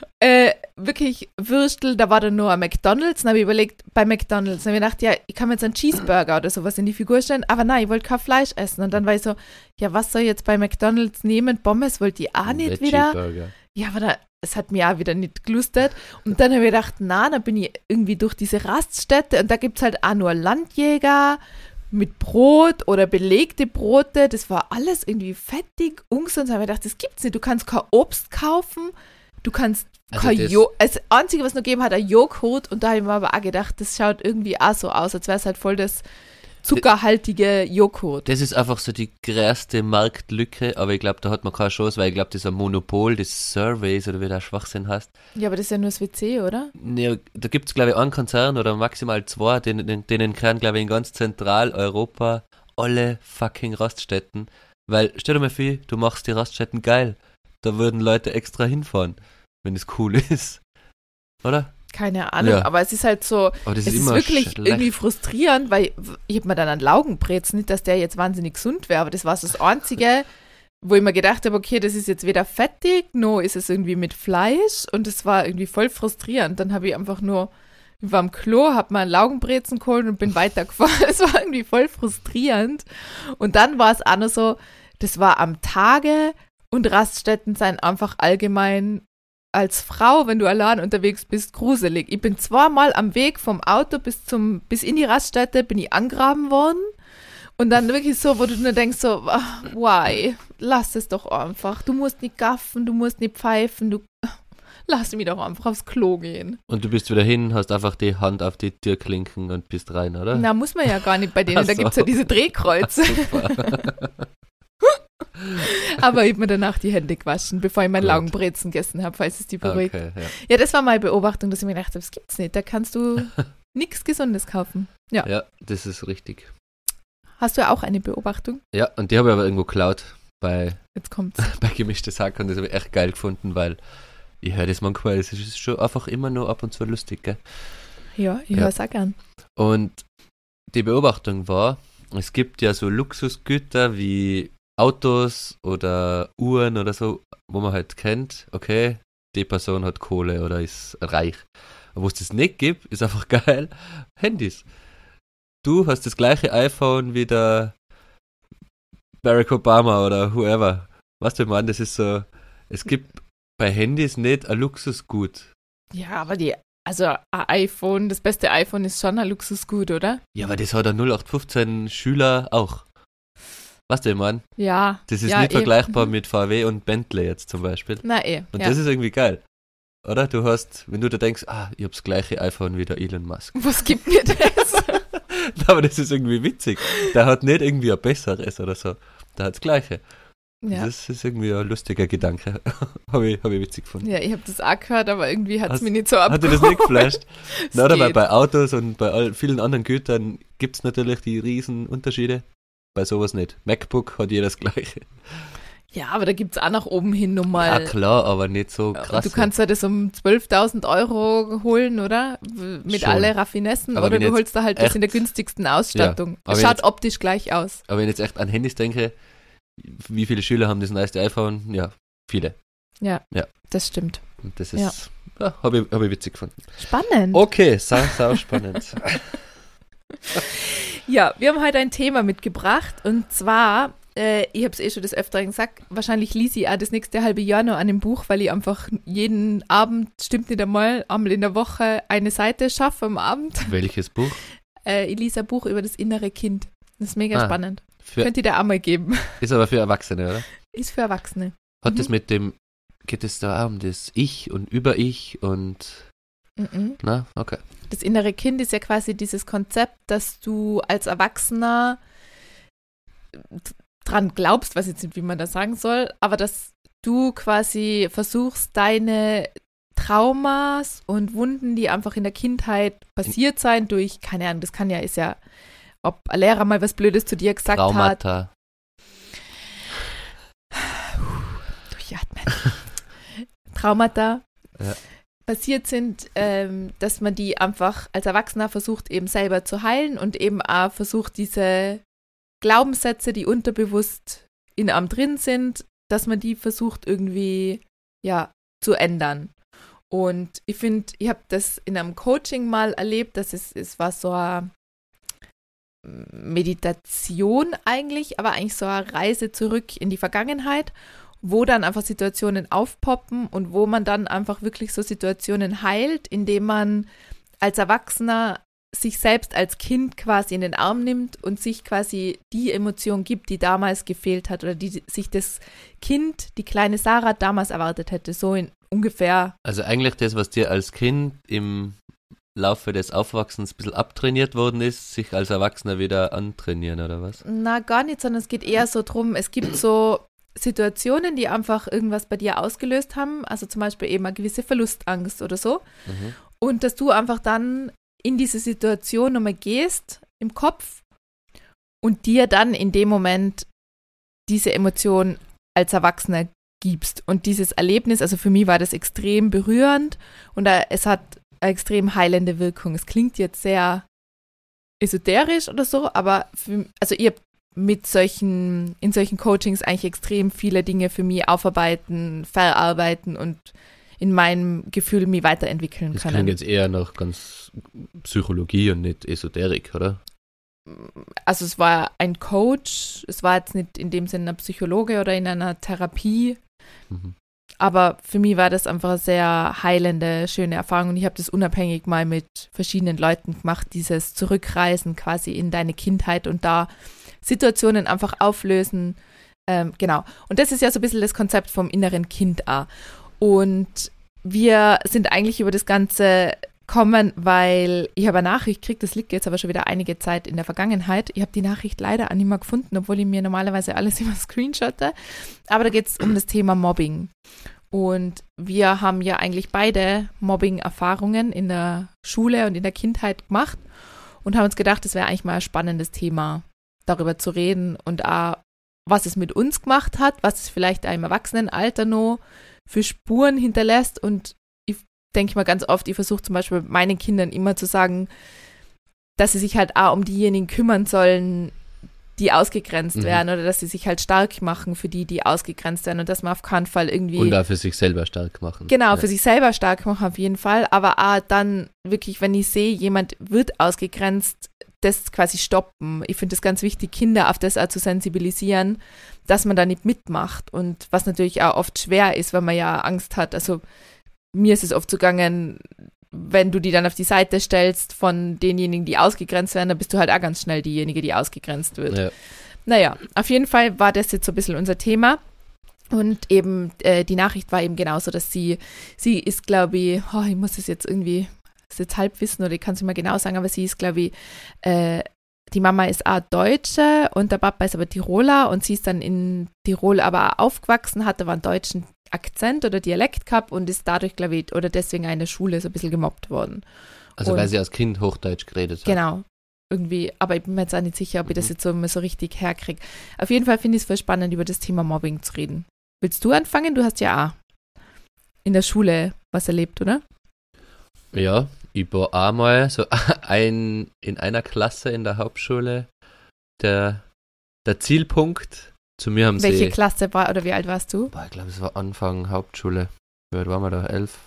B: Wirklich Würstel, da war dann nur ein McDonald's. Dann habe ich überlegt, bei McDonald's. Dann habe ich gedacht, ja, ich kann mir jetzt einen Cheeseburger oder sowas in die Figur stellen. Aber nein, ich wollte kein Fleisch essen. Und dann war ich so, ja, was soll ich jetzt bei McDonald's nehmen? Pommes wollte ich auch nicht wieder. Ja, aber es hat mir auch wieder nicht gelustert. Und dann habe ich gedacht, dann bin ich irgendwie durch diese Raststätte und da gibt es halt auch nur Landjäger mit Brot oder belegte Brote. Das war alles irgendwie fettig, ungesund. Da habe ich gedacht, das gibt's nicht. Du kannst kein Obst kaufen, du kannst kein das Einzige, was noch gegeben hat, ein Joghurt. Und da habe ich mir aber auch gedacht, das schaut irgendwie auch so aus, als wäre es halt voll das zuckerhaltige Joghurt.
A: Das ist einfach so die größte Marktlücke, aber ich glaube, da hat man keine Chance, weil ich glaube, das ist ein Monopol des Surveys oder wie der Schwachsinn heißt.
B: Ja, aber das ist ja nur das WC, oder?
A: Ja, da gibt es, glaube ich, einen Konzern oder maximal zwei, denen können, glaube ich, in ganz Zentraleuropa alle fucking Raststätten, weil, stell dir mal vor, du machst die Raststätten geil, da würden Leute extra hinfahren, wenn es cool ist, oder?
B: Keine Ahnung, aber es ist halt so, es ist wirklich schlecht. Irgendwie frustrierend, weil ich habe mir dann an Laugenbrezen, nicht, dass der jetzt wahnsinnig gesund wäre, aber das war so das Einzige, wo ich mir gedacht habe, okay, das ist jetzt weder fettig, noch ist es irgendwie mit Fleisch und es war irgendwie voll frustrierend. Dann habe ich einfach nur, ich war am Klo, habe mal einen Laugenbrezen geholt und bin weitergefahren. Es war irgendwie voll frustrierend. Und dann war es auch noch so, das war am Tage und Raststätten sind einfach allgemein als Frau, wenn du allein unterwegs bist, gruselig. Ich bin zweimal am Weg vom Auto bis in die Raststätte bin ich angraben worden und dann wirklich so, wo du nur denkst so, why? Lass es doch einfach. Du musst nicht gaffen, du musst nicht pfeifen, lass mich doch einfach aufs Klo gehen.
A: Und du bist wieder hin, hast einfach die Hand auf die Türklinken und bist rein, oder?
B: Na, muss man ja gar nicht bei denen, da gibt es ja diese Drehkreuze. Aber ich habe mir danach die Hände gewaschen, bevor ich meinen Laugenbrezen gegessen habe, falls es die beruhigt. Okay, ja, das war meine Beobachtung, dass ich mir gedacht habe, das gibt's nicht, da kannst du nichts Gesundes kaufen. Ja,
A: das ist richtig.
B: Hast du auch eine Beobachtung?
A: Ja, und die habe ich aber irgendwo geklaut
B: Jetzt kommt's.
A: bei Gemischtes Hack und das habe ich echt geil gefunden, weil ich höre das manchmal, es ist schon einfach immer nur ab und zu lustig, gell?
B: Ja, ich höre es auch gern.
A: Und die Beobachtung war, es gibt ja so Luxusgüter wie Autos oder Uhren oder so, wo man halt kennt, okay, die Person hat Kohle oder ist reich. Aber wo es das nicht gibt, ist einfach geil, Handys. Du hast das gleiche iPhone wie der Barack Obama oder whoever. Weißt du, ich meine, das ist so, es gibt bei Handys nicht ein Luxusgut.
B: Ja, aber ein iPhone, das beste iPhone ist schon ein Luxusgut, oder?
A: Ja, aber das hat ein 0815 Schüler auch. Weißt du, ich meine?
B: Ja.
A: Das ist nicht vergleichbar mit VW und Bentley jetzt zum Beispiel.
B: Na
A: Und das ist irgendwie geil. Oder? Du hast, wenn du da denkst, ich habe das gleiche iPhone wie der Elon Musk.
B: Was gibt mir das?
A: Aber das ist irgendwie witzig. Der hat nicht irgendwie ein besseres oder so. Der hat das gleiche. Ja. Das ist irgendwie ein lustiger Gedanke. Habe ich witzig gefunden.
B: Ja, ich habe das auch gehört, aber irgendwie hat es mich nicht so abgeholt.
A: Hat dir das nicht geflasht? Na, oder bei Autos und bei vielen anderen Gütern gibt es natürlich die riesen Unterschiede. Bei sowas nicht. MacBook hat jeder das gleiche.
B: Ja, aber da gibt es auch nach oben hin nochmal.
A: Ja, klar, aber nicht so krass.
B: Du kannst ja das um 12.000 Euro holen, oder? Mit schon. Alle Raffinessen. Aber oder du holst da halt das in der günstigsten Ausstattung. Ja, schaut optisch gleich aus.
A: Aber wenn ich jetzt echt an Handys denke, wie viele Schüler haben das neueste iPhone? Ja, viele.
B: Ja, das stimmt.
A: Und das ist, habe ich witzig gefunden.
B: Spannend.
A: Okay, sau spannend.
B: Ja, wir haben heute ein Thema mitgebracht und zwar Ich habe es schon des Öfteren gesagt, wahrscheinlich lese ich auch das nächste halbe Jahr noch an dem Buch, weil ich einfach jeden Abend, stimmt nicht einmal in der Woche eine Seite schaffe am Abend.
A: Welches Buch?
B: Ich lese ein Buch über das innere Kind. Das ist mega spannend. Könnt ihr da auch mal geben.
A: Ist aber für Erwachsene, oder?
B: Ist für Erwachsene.
A: Hat das geht es da auch um das Ich und Über-Ich und... Na, okay.
B: Das innere Kind ist ja quasi dieses Konzept, dass du als Erwachsener dran glaubst, weiß jetzt nicht, wie man das sagen soll, aber dass du quasi versuchst, deine Traumas und Wunden, die einfach in der Kindheit passiert sein, durch, keine Ahnung, das ist ja, ob ein Lehrer mal was Blödes zu dir gesagt
A: Traumata.
B: Durchatmen. Traumata.
A: Ja.
B: Passiert sind, dass man die einfach als Erwachsener versucht eben selber zu heilen und eben auch versucht, diese Glaubenssätze, die unterbewusst in einem drin sind, dass man die versucht irgendwie, zu ändern. Und ich finde, ich habe das in einem Coaching mal erlebt, dass es war so eine Meditation eigentlich, aber eigentlich so eine Reise zurück in die Vergangenheit, wo dann einfach Situationen aufpoppen und wo man dann einfach wirklich so Situationen heilt, indem man als Erwachsener sich selbst als Kind quasi in den Arm nimmt und sich quasi die Emotion gibt, die damals gefehlt hat oder die sich das Kind, die kleine Sarah, damals erwartet hätte, so in ungefähr.
A: Also eigentlich das, was dir als Kind im Laufe des Aufwachsens ein bisschen abtrainiert worden ist, sich als Erwachsener wieder antrainieren, oder was?
B: Na, gar nicht, sondern es geht eher so drum, es gibt so Situationen, die einfach irgendwas bei dir ausgelöst haben, also zum Beispiel eben eine gewisse Verlustangst oder so. Und dass du einfach dann in diese Situation nochmal gehst im Kopf und dir dann in dem Moment diese Emotion als Erwachsener gibst. Und dieses Erlebnis, also für mich war das extrem berührend und es hat eine extrem heilende Wirkung. Es klingt jetzt sehr esoterisch oder so, aber ich habe in solchen Coachings eigentlich extrem viele Dinge für mich aufarbeiten, verarbeiten und in meinem Gefühl mich weiterentwickeln können.
A: Das klingt jetzt eher nach ganz Psychologie und nicht Esoterik, oder?
B: Also es war ein Coach, es war jetzt nicht in dem Sinne ein Psychologe oder in einer Therapie, aber für mich war das einfach eine sehr heilende, schöne Erfahrung und ich habe das unabhängig mal mit verschiedenen Leuten gemacht, dieses Zurückreisen quasi in deine Kindheit und da Situationen einfach auflösen, genau. Und das ist ja so ein bisschen das Konzept vom inneren Kind auch. Und wir sind eigentlich über das Ganze kommen, weil ich habe eine Nachricht gekriegt, das liegt jetzt aber schon wieder einige Zeit in der Vergangenheit. Ich habe die Nachricht leider auch nicht mehr gefunden, obwohl ich mir normalerweise alles immer screenshotte. Aber da geht es um das Thema Mobbing. Und wir haben ja eigentlich beide Mobbing-Erfahrungen in der Schule und in der Kindheit gemacht und haben uns gedacht, das wäre eigentlich mal ein spannendes Thema, darüber zu reden und auch, was es mit uns gemacht hat, was es vielleicht auch im Erwachsenenalter noch für Spuren hinterlässt. Und ich denke mal ganz oft, ich versuche zum Beispiel meinen Kindern immer zu sagen, dass sie sich halt auch um diejenigen kümmern sollen, die ausgegrenzt werden oder dass sie sich halt stark machen für die, die ausgegrenzt werden und dass man auf keinen Fall irgendwie...
A: Und auch für sich selber stark machen.
B: Genau, für sich selber stark machen auf jeden Fall, aber auch dann wirklich, wenn ich sehe, jemand wird ausgegrenzt, das quasi stoppen. Ich finde es ganz wichtig, Kinder auf das auch zu sensibilisieren, dass man da nicht mitmacht und was natürlich auch oft schwer ist, weil man ja Angst hat. Also mir ist es oft so gegangen, wenn du die dann auf die Seite stellst von denjenigen, die ausgegrenzt werden, dann bist du halt auch ganz schnell diejenige, die ausgegrenzt wird. Ja. Naja, auf jeden Fall war das jetzt so ein bisschen unser Thema. Und eben die Nachricht war eben genauso, dass sie ist, glaube ich, ich muss das jetzt irgendwie, das jetzt halb wissen oder ich kann es nicht mehr genau sagen, aber sie ist, glaube ich, die Mama ist auch Deutsche und der Papa ist aber Tiroler und sie ist dann in Tirol aber auch aufgewachsen, hat aber einen deutschen Akzent oder Dialekt gehabt und ist dadurch, glaube ich, oder deswegen in der Schule so ein bisschen gemobbt worden.
A: Also
B: und,
A: weil sie als Kind Hochdeutsch geredet hat.
B: Genau, irgendwie, aber ich bin mir jetzt auch nicht sicher, ob ich das jetzt so richtig herkriege. Auf jeden Fall finde ich es voll spannend, über das Thema Mobbing zu reden. Willst du anfangen? Du hast ja auch in der Schule was erlebt, oder?
A: Ja, ich war einmal so in einer Klasse in der Hauptschule der Zielpunkt. Zu mir haben
B: Welche Klasse war, oder wie alt warst du?
A: Ich glaube, es war Anfang Hauptschule. Wie alt waren wir da? 11,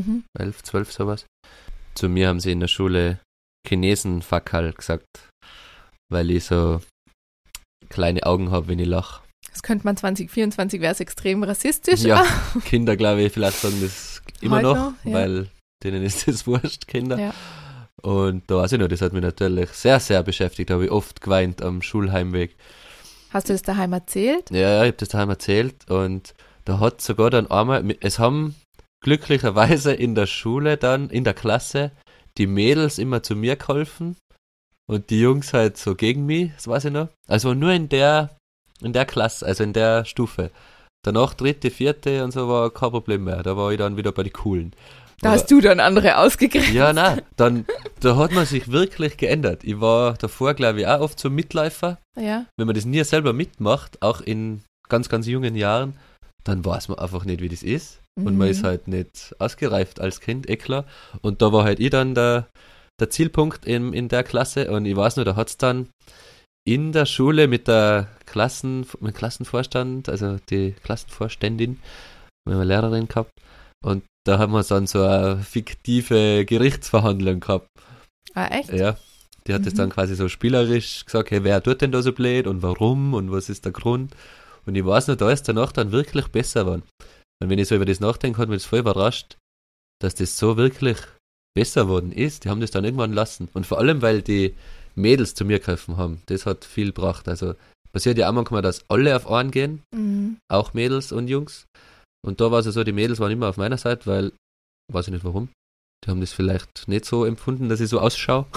A: 12, sowas. Zu mir haben sie in der Schule Chinesenfackerl gesagt, weil ich so kleine Augen habe, wenn ich lache.
B: Das könnte man 2024, wäre es extrem rassistisch.
A: Ja, Kinder, glaube ich, vielleicht sagen das immer
B: Heute
A: noch,
B: noch, ja.
A: weil denen ist das wurscht, Kinder.
B: Ja.
A: Und da weiß ich noch, das hat mich natürlich sehr, sehr beschäftigt. Da habe ich oft geweint am Schulheimweg.
B: Hast du das daheim erzählt?
A: Ja, ich habe das daheim erzählt und da hat sogar dann einmal, es haben glücklicherweise in der Schule dann, in der Klasse, die Mädels immer zu mir geholfen und die Jungs halt so gegen mich, das weiß ich noch. Also nur in der Klasse, also in der Stufe. Danach 3., 4. und so war kein Problem mehr. Da war ich dann wieder bei den Coolen.
B: Da hast du dann andere ausgegrenzt.
A: Ja, nein, da hat man sich wirklich geändert. Ich war davor, glaube ich, auch oft so Mitläufer.
B: Ja.
A: Wenn man das nie selber mitmacht, auch in ganz, ganz jungen Jahren, dann weiß man einfach nicht, wie das ist. Und man ist halt nicht ausgereift als Kind, klar. Und da war halt ich dann der Zielpunkt in der Klasse. Und ich weiß nur, da hat es dann in der Schule mit mit Klassenvorstand, also die Klassenvorständin, wir haben eine Lehrerin gehabt. Und da haben wir dann so eine fiktive Gerichtsverhandlung gehabt.
B: Ah, echt?
A: Ja, die hat das dann quasi so spielerisch gesagt, hey, wer tut denn da so blöd und warum und was ist der Grund? Und ich weiß noch, da ist danach dann wirklich besser geworden. Und wenn ich so über das nachdenke, hat mich das voll überrascht, dass das so wirklich besser geworden ist. Die haben das dann irgendwann lassen. Und vor allem, weil die Mädels zu mir geholfen haben. Das hat viel gebracht. Also passiert ja auch manchmal, dass alle auf einen gehen, auch Mädels und Jungs. Und da war es ja so, die Mädels waren immer auf meiner Seite, weil, weiß ich nicht warum, die haben das vielleicht nicht so empfunden, dass ich so ausschaue.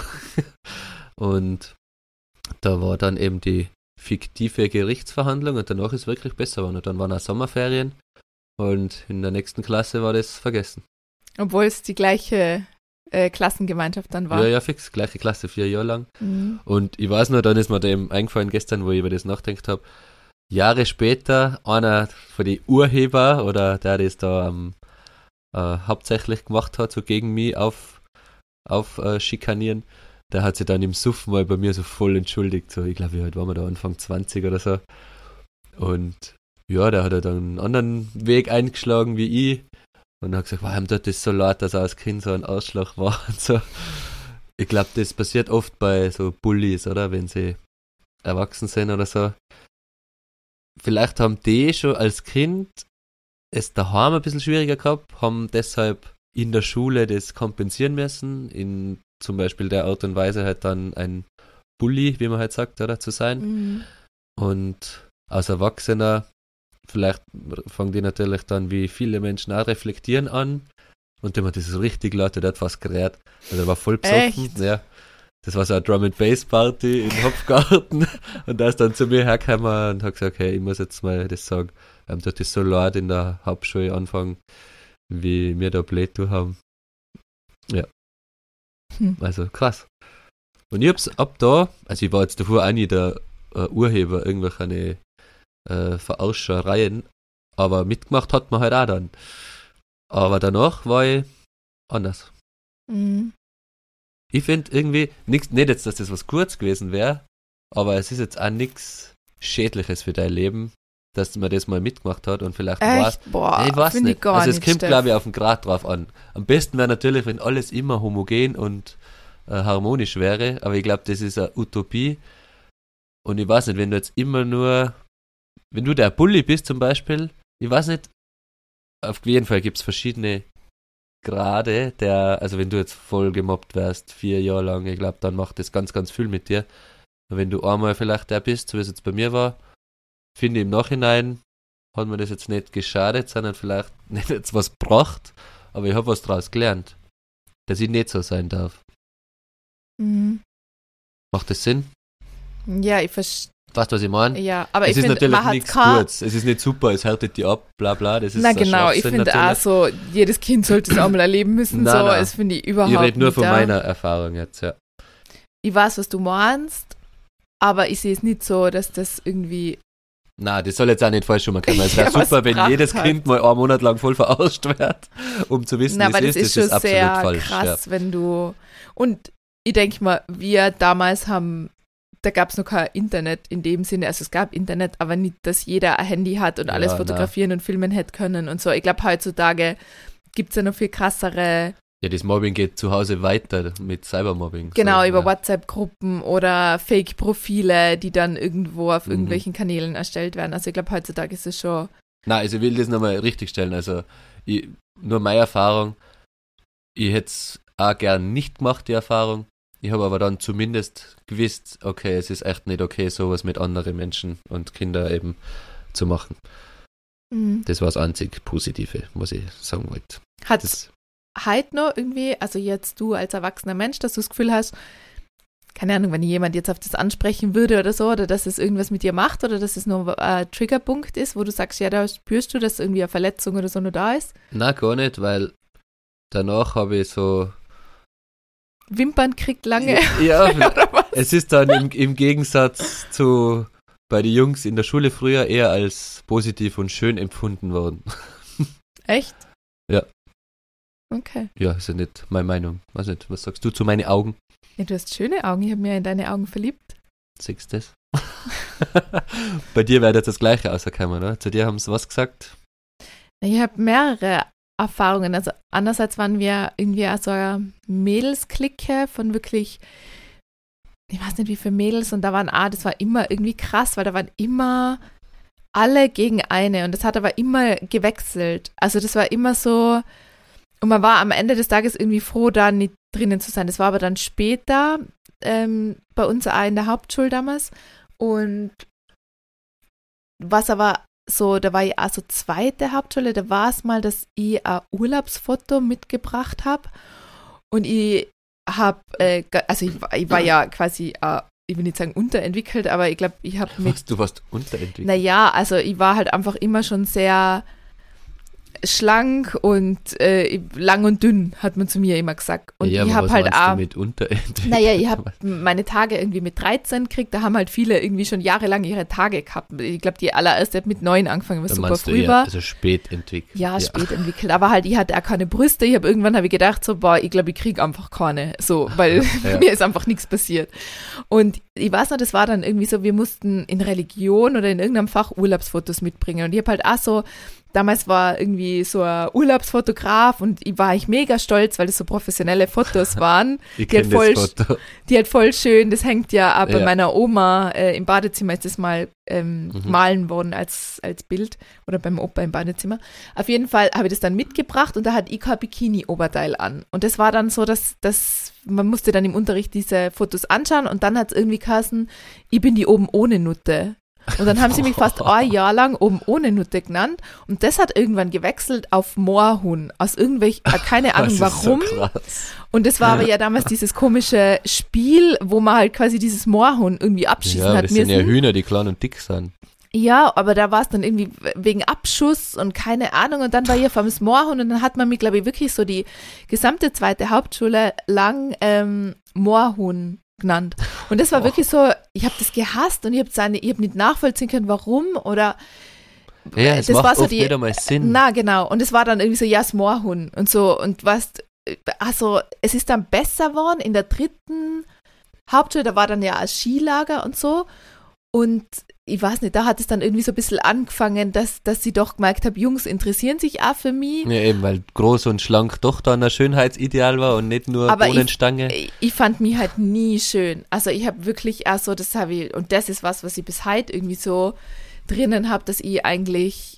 A: Und da war dann eben die fiktive Gerichtsverhandlung und danach ist es wirklich besser geworden. Und dann waren auch Sommerferien und in der nächsten Klasse war das vergessen.
B: Obwohl es die gleiche Klassengemeinschaft dann war.
A: Ja, fix, gleiche Klasse, 4 Jahre lang. Und ich weiß noch, dann ist mir dem eingefallen gestern, wo ich über das nachgedacht habe, Jahre später, einer von den Urheber oder der das da hauptsächlich gemacht hat, so gegen mich auf schikanieren, der hat sich dann im Suff mal bei mir so voll entschuldigt. So, ich glaube, wie alt waren wir da, Anfang 20 oder so. Und ja, der hat dann einen anderen Weg eingeschlagen wie ich und hat gesagt, warum tut das so leid, dass er als Kind so ein Arschloch war und so. Ich glaube, das passiert oft bei so Bullies, oder? Wenn sie erwachsen sind oder so. Vielleicht haben die schon als Kind es daheim ein bisschen schwieriger gehabt, haben deshalb in der Schule das kompensieren müssen, in zum Beispiel der Art und Weise halt dann ein Bully, wie man halt sagt, oder, zu sein. Und als Erwachsener, vielleicht fangen die natürlich dann, wie viele Menschen auch reflektieren an und dem hat das so richtig Leute, der hat fast gerät. Also er war voll besoffen.
B: Echt?
A: Ja. Das war so eine Drum-and-Bass-Party im Hopfgarten und da ist dann zu mir hergekommen und hat gesagt, hey, ich muss jetzt mal das sagen. Dort ist so laut in der Hauptschule anfangen, wie wir da blöd haben. Ja. Also krass. Und ich hab's ab da, also ich war jetzt davor auch nie der Urheber irgendwelche Verarschereien, aber mitgemacht hat man halt auch dann. Aber danach war ich anders. Ich finde irgendwie, nicht jetzt, dass das was kurz gewesen wäre, aber es ist jetzt auch nichts Schädliches für dein Leben, dass man das mal mitgemacht hat und vielleicht
B: Boah,
A: ich weiß nicht.
B: Gar
A: also es
B: nicht,
A: kommt,
B: Steff.
A: glaube ich, auf den Grad drauf an. Am besten wäre natürlich, wenn alles immer homogen und harmonisch wäre, aber ich glaube, das ist eine Utopie. Und ich weiß nicht, wenn du jetzt immer nur, wenn du der Bully bist zum Beispiel, ich weiß nicht, auf jeden Fall gibt es verschiedene Grade, also wenn du jetzt voll gemobbt wärst, 4 Jahre lang, ich glaube, dann macht das ganz, ganz viel mit dir. Und wenn du einmal vielleicht der bist, so wie es jetzt bei mir war, finde ich im Nachhinein, hat mir das jetzt nicht geschadet, sondern vielleicht nicht jetzt was gebracht, aber ich habe was draus gelernt, dass ich nicht so sein darf. Macht das Sinn?
B: Ja, ich verstehe.
A: Weißt du, was ich meine?
B: Ja, aber
A: es
B: ich
A: ist
B: finde,
A: natürlich
B: man hat
A: nichts Gutes. Es ist nicht super, es härtet die ab, bla bla. Das ist
B: na genau, ich finde auch so, jedes Kind sollte es auch mal erleben müssen.
A: Nein,
B: so,
A: nein.
B: das finde ich überhaupt nicht.
A: Ich rede nur von
B: da.
A: meiner Erfahrung jetzt, ja.
B: Ich weiß, was du meinst, aber ich sehe es nicht so, dass das irgendwie.
A: Na, das soll jetzt auch nicht falsch schon mal kommen. Es wäre
B: Ja,
A: super, wenn
B: gebracht
A: jedes
B: hat.
A: Kind mal einen Monat lang voll verarscht wird, um zu wissen,
B: Na,
A: wie
B: aber
A: es
B: das ist schon
A: absolut
B: sehr
A: falsch.
B: krass,
A: Ja.
B: wenn du. Und ich denke mal, wir damals haben. Da gab es noch kein Internet in dem Sinne, also es gab Internet, aber nicht, dass jeder ein Handy hat und alles
A: Ja,
B: fotografieren und filmen hätte können und so. Ich glaube, heutzutage gibt es ja noch viel krassere
A: Ja, das Mobbing geht zu Hause weiter mit Cybermobbing.
B: Genau,
A: so,
B: über
A: ja.
B: WhatsApp-Gruppen oder Fake-Profile, die dann irgendwo auf irgendwelchen Kanälen erstellt werden. Also ich glaube, heutzutage ist es schon...
A: Nein, also ich will das nochmal richtig stellen. Also nur meine Erfahrung, ich hätte es auch gern nicht gemacht, die Erfahrung. Ich habe aber dann zumindest gewusst, okay, es ist echt nicht okay, sowas mit anderen Menschen und Kindern eben zu machen. Das war das einzig Positive, was ich sagen wollte.
B: Hat es heute noch irgendwie, also jetzt du als erwachsener Mensch, dass du das Gefühl hast, keine Ahnung, wenn jemand jetzt auf das ansprechen würde oder so, oder dass es irgendwas mit dir macht oder dass es nur ein Triggerpunkt ist, wo du sagst, ja, da spürst du, dass irgendwie eine Verletzung oder so noch da ist?
A: Na, gar nicht, weil danach habe ich so...
B: Wimpern kriegt lange.
A: Ja, es ist dann im Gegensatz zu bei den Jungs in der Schule früher eher als positiv und schön empfunden worden.
B: Echt?
A: Ja.
B: Okay.
A: Ja, ist ja nicht meine Meinung. Weiß nicht, was sagst du zu meinen Augen?
B: Ja, du hast schöne Augen. Ich habe mir in deine Augen verliebt.
A: Siehst du das? Bei dir wäre jetzt das Gleiche rausgekommen, oder? Zu dir haben sie was gesagt?
B: Ich habe mehrere Erfahrungen. Also einerseits waren wir irgendwie auch so eine Mädelsklicke von wirklich, ich weiß nicht wie viele Mädels, und da waren das war immer irgendwie krass, weil da waren immer alle gegen eine und das hat aber immer gewechselt. Also das war immer so, und man war am Ende des Tages irgendwie froh, da nicht drinnen zu sein. Das war aber dann später bei uns auch in der Hauptschule damals. Und was aber so, da war ich auch so zweite Hauptschule, da war es mal, dass ich ein Urlaubsfoto mitgebracht habe. Und ich habe, also ich war ja quasi, ich will nicht sagen unterentwickelt, aber ich glaube, ich habe mit...
A: Du warst unterentwickelt?
B: Naja, also ich war halt einfach immer schon sehr schlank und lang und dünn, hat man zu mir immer gesagt. Und
A: ja,
B: ich
A: aber
B: habe
A: was
B: halt
A: meinst
B: auch,
A: du mit unterentwickelt?
B: naja, ich habe meine Tage irgendwie mit 13 gekriegt, da haben halt viele irgendwie schon jahrelang ihre Tage gehabt. Ich glaube, die allererste hat mit 9 angefangen, was
A: Da
B: super
A: meinst du
B: früh
A: eher,
B: war.
A: also spät entwickelt.
B: Ja, spät entwickelt, aber halt, ich hatte auch keine Brüste. Irgendwann habe ich gedacht, so, boah, ich glaube, ich kriege einfach keine, so, weil
A: Ja.
B: mir ist einfach nichts passiert. Und ich weiß noch, das war dann irgendwie so, wir mussten in Religion oder in irgendeinem Fach Urlaubsfotos mitbringen. Und ich habe halt auch so, damals war irgendwie so ein Urlaubsfotograf und ich war mega stolz, weil das so professionelle Fotos waren.
A: Ich
B: Die hat
A: kenne das Foto.
B: Die hat voll schön, das hängt ja auch bei
A: Ja.
B: meiner Oma im Badezimmer, ist das mal malen worden als Bild oder beim Opa im Badezimmer. Auf jeden Fall habe ich das dann mitgebracht und da hat ich kein Bikini-Oberteil an. Und das war dann so, dass man musste dann im Unterricht diese Fotos anschauen und dann hat es irgendwie geheißen, ich bin die oben ohne Nutte. Und dann haben sie mich fast ein Jahr lang oben ohne Nutte genannt und das hat irgendwann gewechselt auf Moorhuhn. Aus irgendwelchen, keine Ahnung
A: Das ist
B: warum.
A: So krass.
B: Und das war aber ja damals dieses komische Spiel, wo man halt quasi dieses Moorhuhn irgendwie abschießen
A: Ja,
B: hat
A: das sind ja
B: müssen.
A: Hühner, die klein und dick sind.
B: Ja, aber da war es dann irgendwie wegen Abschuss und keine Ahnung. Und dann war hier vor allem das Moorhuhn und dann hat man mich, glaube ich, wirklich so die gesamte zweite Hauptschule lang Moorhuhn genannt. Und das war wirklich so, ich habe das gehasst und ich habe nicht nachvollziehen können, warum oder
A: Ja, es
B: das
A: macht
B: war so
A: oft
B: die,
A: nicht einmal Sinn.
B: na genau, und es war dann irgendwie so, ja, das Moorhuhn und so und also es ist dann besser geworden in der dritten Hauptschule, da war dann ja ein Skilager und so und ich weiß nicht, da hat es dann irgendwie so ein bisschen angefangen, dass sie doch gemerkt habe, Jungs interessieren sich auch für mich.
A: Ja, eben, weil groß und schlank doch dann ein Schönheitsideal war und nicht nur
B: Aber
A: Bohnenstange.
B: Ich fand mich halt nie schön. Also ich habe wirklich auch so, das habe ich, und das ist was ich bis heute irgendwie so drinnen habe, dass ich eigentlich,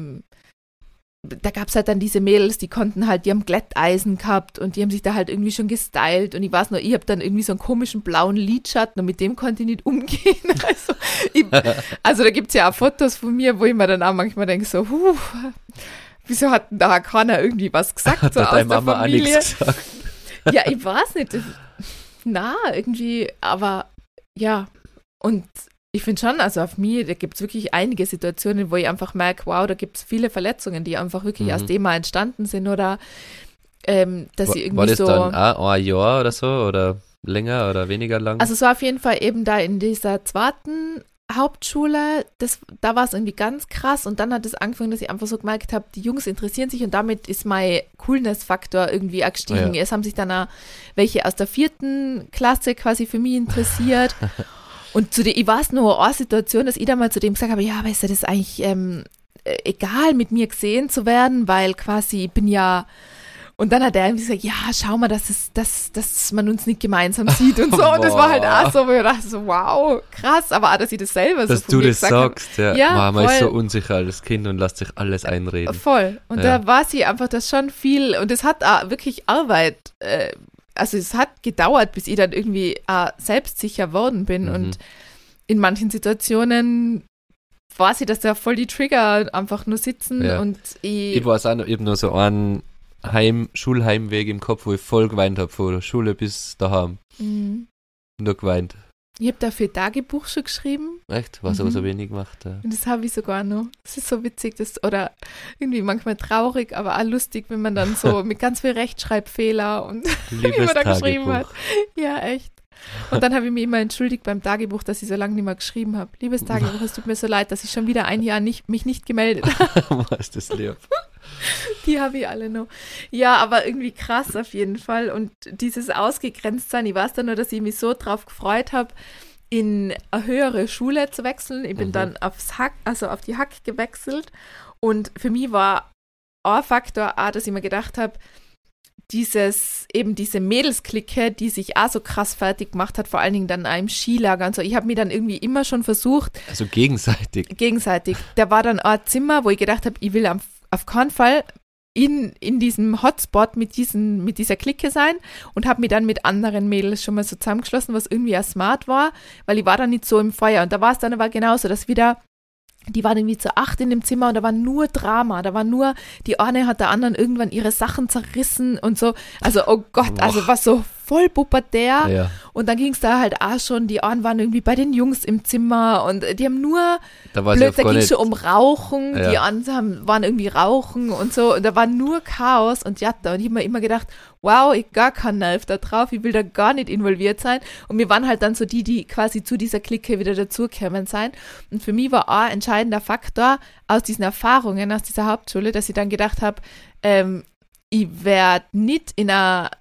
B: da gab es halt dann diese Mädels, die haben Glätteisen gehabt und die haben sich da halt irgendwie schon gestylt und ich weiß noch, ich habe dann irgendwie so einen komischen blauen Lidschatten und mit dem konnte ich nicht umgehen. Also da gibt es ja auch Fotos von mir, wo ich mir dann auch manchmal denke so, wieso hat denn da keiner irgendwie was gesagt?
A: Hat
B: so aus
A: deine
B: der
A: Mama auch
B: Familie?
A: nichts gesagt?
B: Ja, ich weiß nicht. Irgendwie, aber ja. Und ich finde schon, also auf mir, da gibt es wirklich einige Situationen, wo ich einfach merke, wow, da gibt es viele Verletzungen, die einfach wirklich aus dem mal entstanden sind oder dass sie irgendwie
A: war das
B: so.
A: dann auch ein Jahr oder so oder länger oder weniger lang?
B: Also es war auf jeden Fall eben da in dieser zweiten Hauptschule, da war es irgendwie ganz krass und dann hat es angefangen, dass ich einfach so gemerkt habe, die Jungs interessieren sich und damit ist mein Coolness-Faktor irgendwie auch gestiegen.
A: Ja.
B: Es haben sich dann auch welche aus der 4. Klasse quasi für mich interessiert und ich weiß nur eine Situation, dass ich da mal zu dem gesagt habe, ja, weißt du, das ist eigentlich egal, mit mir gesehen zu werden, weil quasi ich bin ja Und dann hat er irgendwie gesagt, ja, schau mal, dass man uns nicht gemeinsam sieht und so. Und das war halt auch so, wo ich dachte so, wow, krass, aber auch, dass ich das selber
A: dass
B: so von
A: du
B: mir
A: das
B: gesagt habe.
A: sagst, ja.
B: Ja,
A: Mama ist
B: voll.
A: so unsicher als Kind und lässt sich alles einreden.
B: Voll. Und
A: Ja.
B: da war sie einfach das schon viel, und es hat auch wirklich Arbeit, also es hat gedauert, bis ich dann irgendwie selbstsicher worden bin, und in manchen Situationen war sie, dass da voll die Trigger einfach nur sitzen,
A: Ja.
B: und
A: Ich weiß auch noch, ich habe nur so einen Schulheimweg im Kopf, wo ich voll geweint habe, von der Schule bis daheim.
B: Mhm.
A: Nur geweint.
B: Ich habe dafür Tagebuch schon geschrieben,
A: Echt? Was aber so wenig gemacht. Ja.
B: und das habe ich sogar noch. Das ist so witzig, oder irgendwie manchmal traurig, aber auch lustig, wenn man dann so mit ganz viel Rechtschreibfehler und
A: Liebes
B: man da geschrieben hat.
A: Tagebuch.
B: Ja, echt. Und dann habe ich mich immer entschuldigt beim Tagebuch, dass ich so lange nicht mehr geschrieben habe. Liebes Tagebuch, es tut mir so leid, dass ich schon wieder ein Jahr mich nicht gemeldet habe.
A: Was ist das lieb?
B: Die habe ich alle noch. Ja, aber irgendwie krass auf jeden Fall. Und dieses Ausgegrenztsein, ich weiß dann nur, dass ich mich so drauf gefreut habe, in eine höhere Schule zu wechseln. Ich bin dann auf die Hack gewechselt. Und für mich war ein Faktor auch, dass ich mir gedacht habe, diese Mädelsklicke, die sich auch so krass fertig gemacht hat, vor allen Dingen dann auch im Skilager und so. Ich habe mir dann irgendwie immer schon versucht,
A: Also gegenseitig.
B: da war dann ein Zimmer, wo ich gedacht habe, ich will auf keinen Fall in diesem Hotspot mit dieser Clique sein, und habe mich dann mit anderen Mädels schon mal so zusammengeschlossen, was irgendwie auch smart war, weil ich war dann nicht so im Feuer. Und da war es dann aber genauso, dass die waren irgendwie zu 8 in dem Zimmer, und da war nur Drama, die eine hat der anderen irgendwann ihre Sachen zerrissen und so, also oh Gott, also was so voll pubertär.
A: Ja.
B: Und dann ging es da halt auch schon, die einen waren irgendwie bei den Jungs im Zimmer, und die haben nur
A: Da war sie
B: blöd,
A: auf
B: da
A: gar
B: ging es
A: nicht.
B: schon um Rauchen,
A: Ja.
B: die anderen waren irgendwie Rauchen und so, und da war nur Chaos und Jatta, und ich habe mir immer gedacht, wow, ich gar keinen Nerv da drauf, ich will da gar nicht involviert sein, und wir waren halt dann so die quasi zu dieser Clique wieder dazugekommen sein, und für mich war auch ein entscheidender Faktor aus diesen Erfahrungen, aus dieser Hauptschule, dass ich dann gedacht habe, ich werde nicht in einer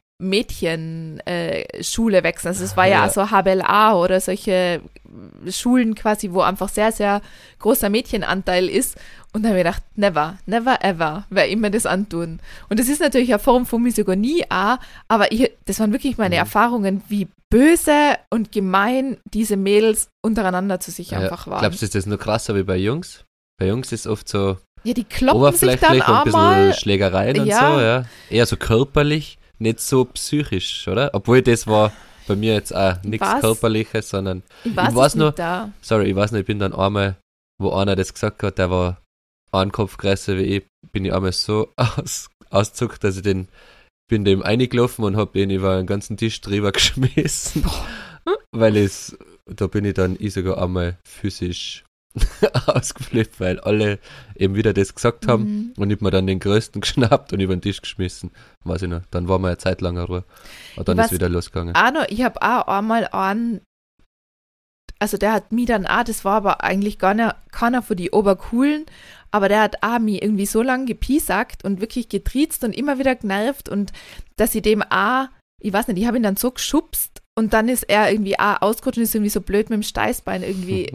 B: Mädchenschule wechseln. Also es war ja auch so HBLA oder solche Schulen quasi, wo einfach sehr, sehr großer Mädchenanteil ist. Und da habe ich gedacht, never ever werde ich mir das antun. Und das ist natürlich eine Form von Misogynie auch, aber das waren wirklich meine Erfahrungen, wie böse und gemein diese Mädels untereinander zu sich einfach waren.
A: Glaubst du, ist das nur krasser wie bei Jungs? Bei Jungs ist es oft so
B: Ja, die kloppen sich dann
A: oberflächlich und ein
B: einmal.
A: bisschen Schlägereien und
B: Ja.
A: so, ja. Eher so körperlich, nicht so psychisch, oder? Obwohl das war bei mir jetzt auch nichts
B: Was?
A: Körperliches, sondern
B: Ich weiß
A: weiß
B: es
A: nur-
B: nicht da.
A: ich weiß nicht, ich bin dann einmal, wo einer das gesagt hat, der war einen Kopf größer wie ich, bin ich einmal so auszuckt, dass ich bin dem reingelaufen und hab ihn über den ganzen Tisch drüber geschmissen. Weil da bin ich dann sogar einmal physisch ausgeflippt, weil alle eben wieder das gesagt haben, und ich hab mir dann den größten geschnappt und über den Tisch geschmissen. Weiß ich noch. Dann war mir eine Zeit lang Ruhe. Und dann
B: Ich
A: ist wieder losgegangen.
B: Ich habe auch einmal einen, also der hat mich dann auch, das war aber eigentlich gar nicht keiner von die Obercoolen, aber der hat auch mich irgendwie so lange gepiesackt und wirklich getriezt und immer wieder genervt, und dass ich dem auch, ich weiß nicht, ich habe ihn dann so geschubst, und dann ist er irgendwie auch ausgerutscht und ist irgendwie so blöd mit dem Steißbein irgendwie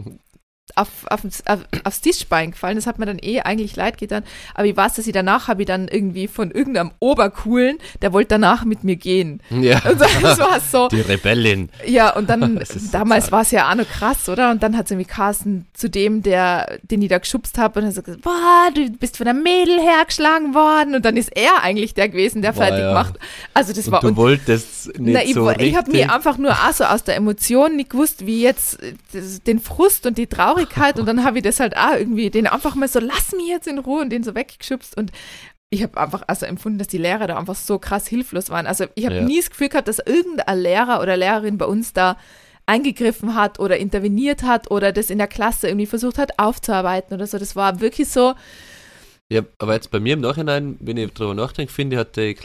B: aufs Tischbein gefallen. Das hat mir dann eigentlich leid getan. Aber ich weiß, dass habe ich dann irgendwie von irgendeinem Obercoolen, der wollte danach mit mir gehen.
A: Ja.
B: Und das war so.
A: Die Rebellin.
B: Ja, und dann,
A: Das ist
B: damals
A: so
B: war es ja auch noch krass, oder? Und dann hat sie irgendwie Carsten zu dem, den ich da geschubst habe, und dann so gesagt, boah, du bist von einem Mädel hergeschlagen worden. Und dann ist er eigentlich der gewesen, der
A: Boah,
B: fertig
A: ja.
B: macht. Also das
A: Und
B: war
A: du wolltest nicht so richtig.
B: ich habe mir einfach nur auch so aus der Emotion nicht gewusst, wie jetzt den Frust und die Traurigkeit, und dann habe ich das halt auch irgendwie, den einfach mal so, lass mich jetzt in Ruhe, und den so weggeschubst, und ich habe einfach also empfunden, dass die Lehrer da einfach so krass hilflos waren. Also ich habe nie das Gefühl gehabt, dass irgendein Lehrer oder Lehrerin bei uns da eingegriffen hat oder interveniert hat oder das in der Klasse irgendwie versucht hat aufzuarbeiten oder so. Das war wirklich so.
A: Ja, aber jetzt bei mir im Nachhinein, wenn ich darüber nachdenke, finde ich, hat die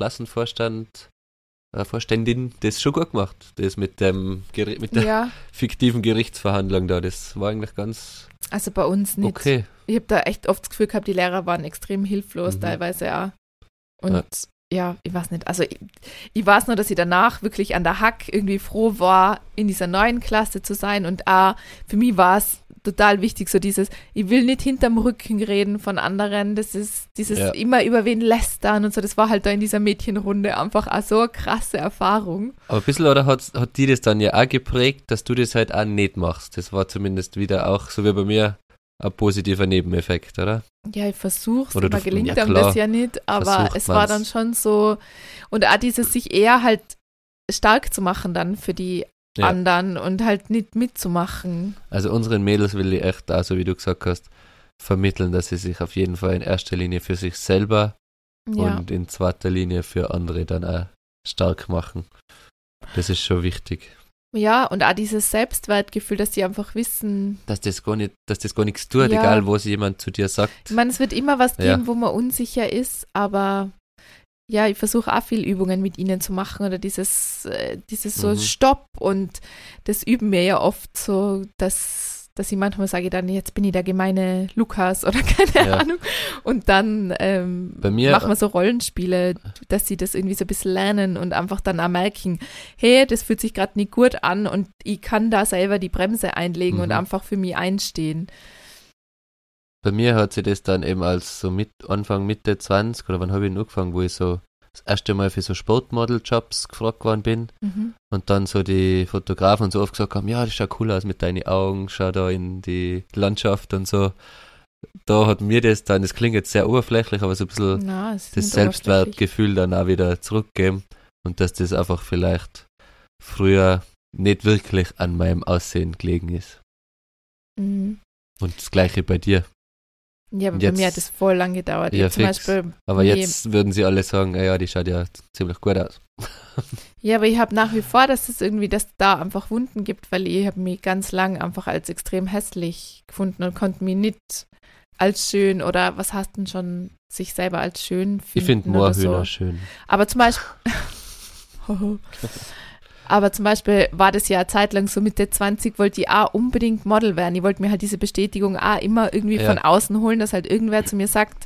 A: Vorständin das schon gut gemacht. Das mit der
B: Ja,
A: fiktiven Gerichtsverhandlung da, das war eigentlich ganz
B: also bei uns nicht.
A: okay.
B: Ich habe da echt oft das Gefühl gehabt, die Lehrer waren extrem hilflos, teilweise auch. Und ja, ich weiß nicht. Also ich weiß nur, dass ich danach wirklich an der Hack irgendwie froh war, in dieser neuen Klasse zu sein. Und auch für mich war es total wichtig, so dieses, ich will nicht hinterm Rücken reden von anderen, das ist dieses immer über wen lästern und so, das war halt da in dieser Mädchenrunde einfach auch so eine krasse Erfahrung.
A: Aber ein bisschen, oder hat die das dann ja auch geprägt, dass du das halt auch nicht machst? Das war zumindest wieder auch, so wie bei mir, ein positiver Nebeneffekt, oder?
B: Ja, ich versuch's,
A: Oder
B: immer gelingt
A: ja,
B: einem
A: klar.
B: das ja nicht, aber
A: Versucht
B: es war
A: man's.
B: dann schon so, und auch dieses sich eher halt stark zu machen dann für die anderen und halt nicht mitzumachen.
A: Also unseren Mädels will ich echt da, so wie du gesagt hast, vermitteln, dass sie sich auf jeden Fall in erster Linie für sich selber und in zweiter Linie für andere dann auch stark machen. Das ist schon wichtig.
B: Ja, und auch dieses Selbstwertgefühl, dass die einfach wissen,
A: Dass das gar nichts tut,
B: Ja.
A: egal was jemand zu dir sagt.
B: ich meine, es wird immer was
A: Ja.
B: geben, wo man unsicher ist, aber ja, ich versuche auch viel Übungen mit ihnen zu machen oder dieses so Stopp, und das üben wir ja oft so, dass ich manchmal sage dann, jetzt bin ich der gemeine Lukas oder keine Ahnung, und dann
A: Bei mir,
B: machen wir so Rollenspiele, dass sie das irgendwie so ein bisschen lernen und einfach dann auch merken, hey, das fühlt sich gerade nicht gut an und ich kann da selber die Bremse einlegen und einfach für mich einstehen.
A: bei mir hat sich das dann eben als so Anfang, Mitte 20, oder wann habe ich denn angefangen, wo ich so das erste Mal für so Sportmodel-Jobs gefragt worden bin und dann so die Fotografen und so oft gesagt haben, ja, das schaut cool aus mit deinen Augen, schau da in die Landschaft und so. Da hat mir das dann, das klingt jetzt sehr oberflächlich, aber so ein bisschen
B: Na, es ist
A: das
B: nicht
A: Selbstwertgefühl dann auch wieder zurückgeben und dass das einfach vielleicht früher nicht wirklich an meinem Aussehen gelegen ist.
B: oberflächlich.
A: Und das Gleiche bei dir.
B: Ja, aber
A: Und
B: bei mir
A: jetzt-
B: hat das voll lang gedauert.
A: Ja,
B: Ich zum
A: fix.
B: Beispiel,
A: Aber
B: Nee.
A: jetzt würden sie alle sagen, ja, die schaut ja ziemlich gut aus.
B: ja, aber ich habe nach wie vor, dass es da einfach Wunden gibt, weil ich habe mich ganz lang einfach als extrem hässlich gefunden und konnte mich nicht als schön oder was heißt denn schon, sich selber als schön finden
A: Ich finde
B: oder
A: Moorhühner
B: so.
A: schön.
B: Aber zum Beispiel war das ja eine Zeit lang so, Mitte 20 wollte ich auch unbedingt Model werden. Ich wollte mir halt diese Bestätigung auch immer irgendwie
A: Ja.
B: von außen holen, dass halt irgendwer zu mir sagt,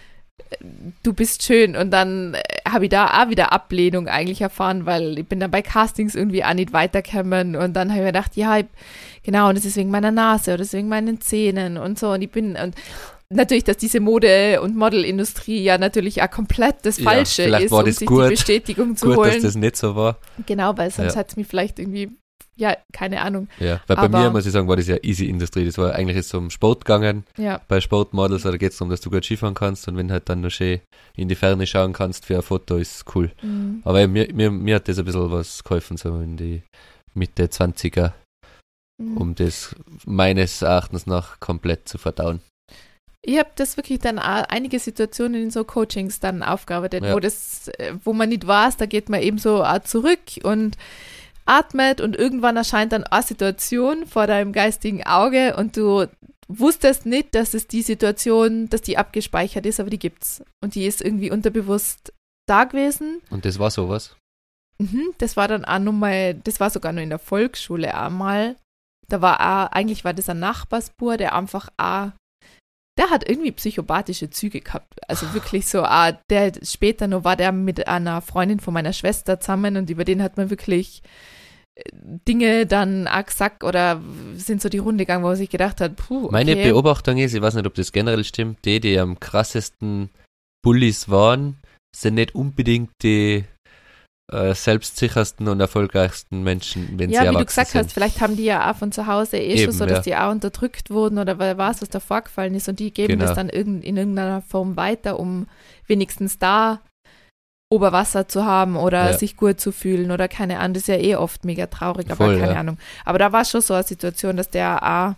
B: du bist schön. Und dann habe ich da auch wieder Ablehnung eigentlich erfahren, weil ich bin dann bei Castings irgendwie auch nicht weitergekommen. Und dann habe ich mir gedacht, ja, genau, und das ist wegen meiner Nase oder das ist wegen meinen Zähnen und so. Und natürlich, dass diese Mode- und Modelindustrie ja natürlich auch komplett das
A: Ja,
B: Falsche
A: vielleicht
B: ist,
A: war
B: um
A: das
B: sich
A: gut.
B: die Bestätigung zu
A: Gut,
B: holen.
A: dass das nicht so war.
B: Genau, weil sonst
A: Ja.
B: hat es mich vielleicht irgendwie, ja, keine Ahnung.
A: Ja, weil bei
B: Aber-
A: mir, muss ich sagen, war das ja easy Industrie. Das war eigentlich jetzt um Sport gegangen.
B: Ja,
A: Bei Sportmodels, da geht es darum, dass du gut Skifahren kannst und wenn halt dann noch schön in die Ferne schauen kannst für ein Foto, ist cool. Aber eben, mir hat das ein bisschen was geholfen, so in die Mitte 20er, um das meines Erachtens nach komplett zu verdauen.
B: Ich habe das wirklich dann auch einige Situationen in so Coachings dann aufgearbeitet,
A: Ja.
B: wo man nicht weiß, da geht man eben so auch zurück und atmet und irgendwann erscheint dann eine Situation vor deinem geistigen Auge und du wusstest nicht, dass es die Situation, dass die abgespeichert ist, aber die gibt's. Und die ist irgendwie unterbewusst da gewesen.
A: Und das war sowas.
B: Das war dann auch nochmal, das war sogar nur in der Volksschule einmal. Eigentlich war das ein Nachbarsbub, der einfach auch, der hat irgendwie psychopathische Züge gehabt. Also wirklich so, der später noch war der mit einer Freundin von meiner Schwester zusammen und über den hat man wirklich Dinge dann auch gesagt oder sind so die Runde gegangen, wo man sich gedacht hat, puh, okay.
A: Meine Beobachtung ist, ich weiß nicht, ob das generell stimmt, die am krassesten Bullies waren, sind nicht unbedingt die selbstsichersten und erfolgreichsten Menschen, wenn sie
B: Ja, wie
A: erwachsen
B: du gesagt
A: sind.
B: hast, vielleicht haben die ja auch von zu Hause schon
A: Eben,
B: so,
A: ja.
B: dass die auch unterdrückt wurden oder wer weiß, was da vorgefallen ist und die geben
A: Genau.
B: das dann in irgendeiner Form weiter, um wenigstens da Oberwasser zu haben oder
A: Ja.
B: sich gut zu fühlen oder keine Ahnung, das ist ja eh oft mega traurig, aber
A: Voll,
B: keine
A: ja.
B: Ahnung. Aber da war schon so eine Situation, dass der auch,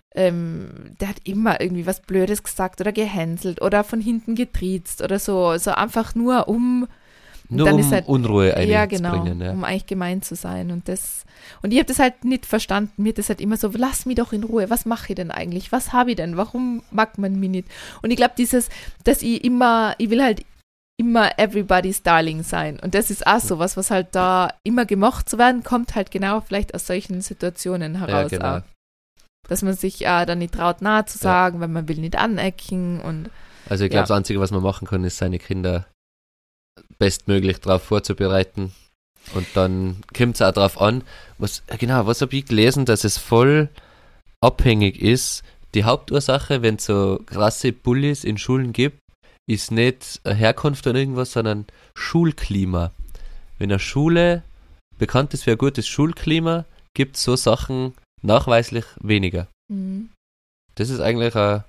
B: der hat immer irgendwie was Blödes gesagt oder gehänselt oder von hinten getriezt oder so einfach nur
A: Nur
B: dann
A: um
B: ist halt-
A: Unruhe
B: ja, genau,
A: einzubringen. Ja.
B: um eigentlich gemein zu sein und ich habe das halt nicht verstanden, mir hat das halt immer so, lass mich doch in Ruhe, was mache ich denn eigentlich, was habe ich denn, warum mag man mich nicht und ich glaube dass ich will halt immer everybody's darling sein und das ist auch sowas, was halt da immer gemocht zu werden, kommt halt genau vielleicht aus solchen Situationen heraus
A: genau.
B: auch. Dass man sich dann nicht traut, nahe zu sagen, weil man will nicht anecken und
A: Also ich glaube,
B: Ja.
A: das Einzige, was man machen kann, ist seine Kinder bestmöglich darauf vorzubereiten. Und dann kommt es auch darauf an, was habe ich gelesen, dass es voll abhängig ist. Die Hauptursache, wenn es so krasse Bullies in Schulen gibt, ist nicht Herkunft oder irgendwas, sondern Schulklima. Wenn eine Schule bekannt ist für ein gutes Schulklima, gibt es so Sachen nachweislich weniger.
B: Mhm.
A: Das ist eigentlich ein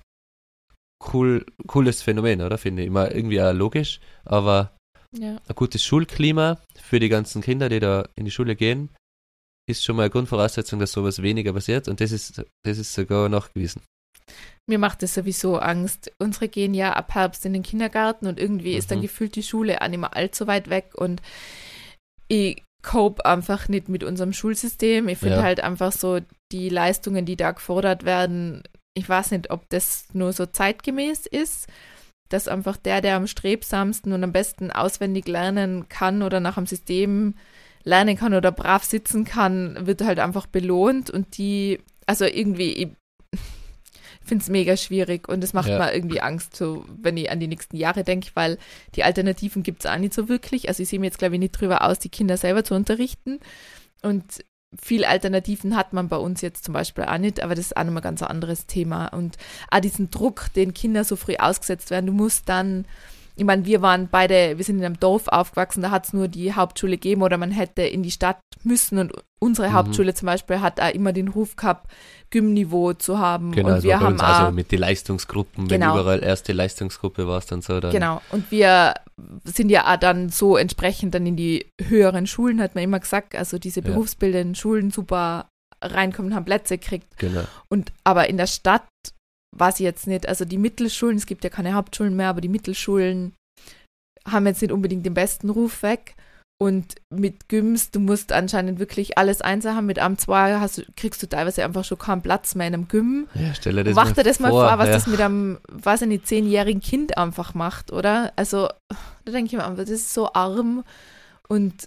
A: cooles Phänomen, oder? Finde ich immer irgendwie auch logisch, aber
B: Ja.
A: ein gutes Schulklima für die ganzen Kinder, die da in die Schule gehen, ist schon mal eine Grundvoraussetzung, dass sowas weniger passiert, und das ist sogar nachgewiesen.
B: Mir macht das sowieso Angst. Unsere gehen ja ab Herbst in den Kindergarten und irgendwie ist dann gefühlt die Schule auch nicht mehr allzu weit weg und ich cope einfach nicht mit unserem Schulsystem. Ich finde halt einfach so die Leistungen, die da gefordert werden, ich weiß nicht, ob das nur so zeitgemäß ist, dass einfach der am strebsamsten und am besten auswendig lernen kann oder nach dem System lernen kann oder brav sitzen kann, wird halt einfach belohnt und also irgendwie, ich finde es mega schwierig und es macht mir irgendwie Angst, so wenn ich an die nächsten Jahre denke, weil die Alternativen gibt es auch nicht so wirklich. Also ich sehe mir jetzt, glaube ich, nicht drüber aus, die Kinder selber zu unterrichten und viel Alternativen hat man bei uns jetzt zum Beispiel auch nicht, aber das ist auch nochmal ein ganz anderes Thema und auch diesen Druck, den Kinder so früh ausgesetzt werden, du musst dann, ich meine, wir sind in einem Dorf aufgewachsen, da hat es nur die Hauptschule gegeben oder man hätte in die Stadt müssen und unsere Hauptschule zum Beispiel hat auch immer den Ruf gehabt, Gymniveau zu haben.
A: Genau,
B: und wir haben
A: also mit den Leistungsgruppen, wenn überall erste Leistungsgruppe war es dann so. Dann
B: genau, und wir sind ja auch dann so entsprechend dann in die höheren Schulen, hat man immer gesagt, also diese berufsbildenden Schulen super reinkommen, haben Plätze gekriegt.
A: Genau.
B: Aber in der Stadt weiß ich jetzt nicht, also die Mittelschulen, es gibt ja keine Hauptschulen mehr, aber die Mittelschulen haben jetzt nicht unbedingt den besten Ruf weg und mit Gyms, du musst anscheinend wirklich alles einzeln haben, mit Amt 2 kriegst du teilweise einfach schon keinen Platz mehr in einem Gym.
A: Ja, stell dir
B: Mach dir das mal vor, was das mit einem, weiß ich nicht, 10-jährigen Kind einfach macht, oder? Also, da denke ich mir einfach, das ist so arm und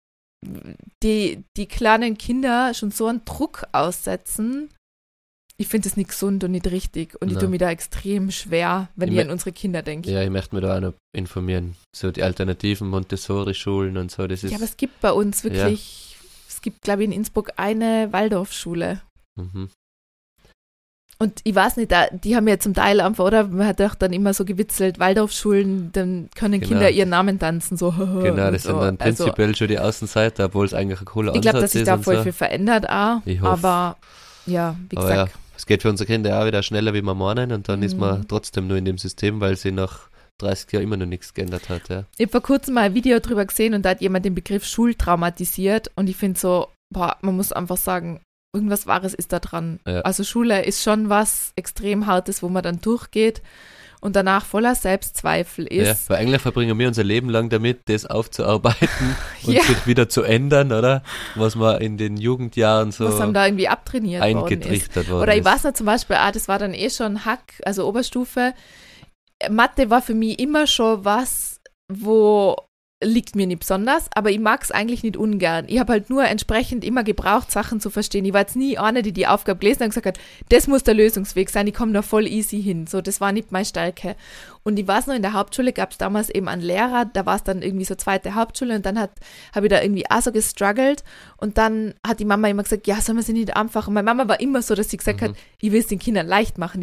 B: die kleinen Kinder schon so einen Druck aussetzen. Ich finde das nicht gesund und nicht richtig und ich tue mir da extrem schwer, wenn ich an unsere Kinder denke.
A: Ja, ich möchte mich da auch noch informieren. So die alternativen Montessori-Schulen und so, das ist...
B: Ja, aber es gibt bei uns wirklich, es gibt, glaube ich, in Innsbruck eine Waldorfschule.
A: Mhm.
B: Und ich weiß nicht, die haben ja zum Teil einfach, oder? Man hat auch dann immer so gewitzelt, Waldorfschulen, dann können Kinder ihren Namen tanzen, so.
A: Genau, das sind dann prinzipiell schon die Außenseiter, obwohl es eigentlich ein cooler Ansatz ist.
B: Ich glaube, dass sich da voll viel verändert auch,
A: ich hoffe.
B: Aber ja, wie gesagt.
A: Ja, es geht für unsere Kinder auch wieder schneller, wie wir meinen, und dann ist man trotzdem nur in dem System, weil sie nach 30 Jahren immer noch nichts geändert hat. Ja.
B: Ich habe vor kurzem mal ein Video drüber gesehen und da hat jemand den Begriff schultraumatisiert und ich finde so, man muss einfach sagen, irgendwas Wahres ist da dran.
A: Ja.
B: Also Schule ist schon was extrem Hartes, wo man dann durchgeht und danach voller Selbstzweifel ist.
A: Ja, weil eigentlich verbringen wir unser Leben lang damit, das aufzuarbeiten und sich wieder zu ändern, oder? Was man in den Jugendjahren so
B: was einem da irgendwie abtrainiert
A: eingetrichtert worden
B: Oder ich
A: ist.
B: weiß noch zum Beispiel, das war dann schon Hack, also Oberstufe. Mathe war für mich immer schon was, wo liegt mir nicht besonders, aber ich mag es eigentlich nicht ungern. Ich habe halt nur entsprechend immer gebraucht, Sachen zu verstehen. Ich war jetzt nie eine, die Aufgabe gelesen hat und gesagt hat, das muss der Lösungsweg sein, ich komme da voll easy hin. So, das war nicht meine Stärke. Und ich weiß noch, in der Hauptschule gab es damals eben einen Lehrer, da war es dann irgendwie so zweite Hauptschule und dann habe ich da irgendwie auch so gestruggelt und dann hat die Mama immer gesagt, ja, soll man sie nicht einfach, und meine Mama war immer so, dass sie gesagt hat, ich will es den Kindern leicht machen,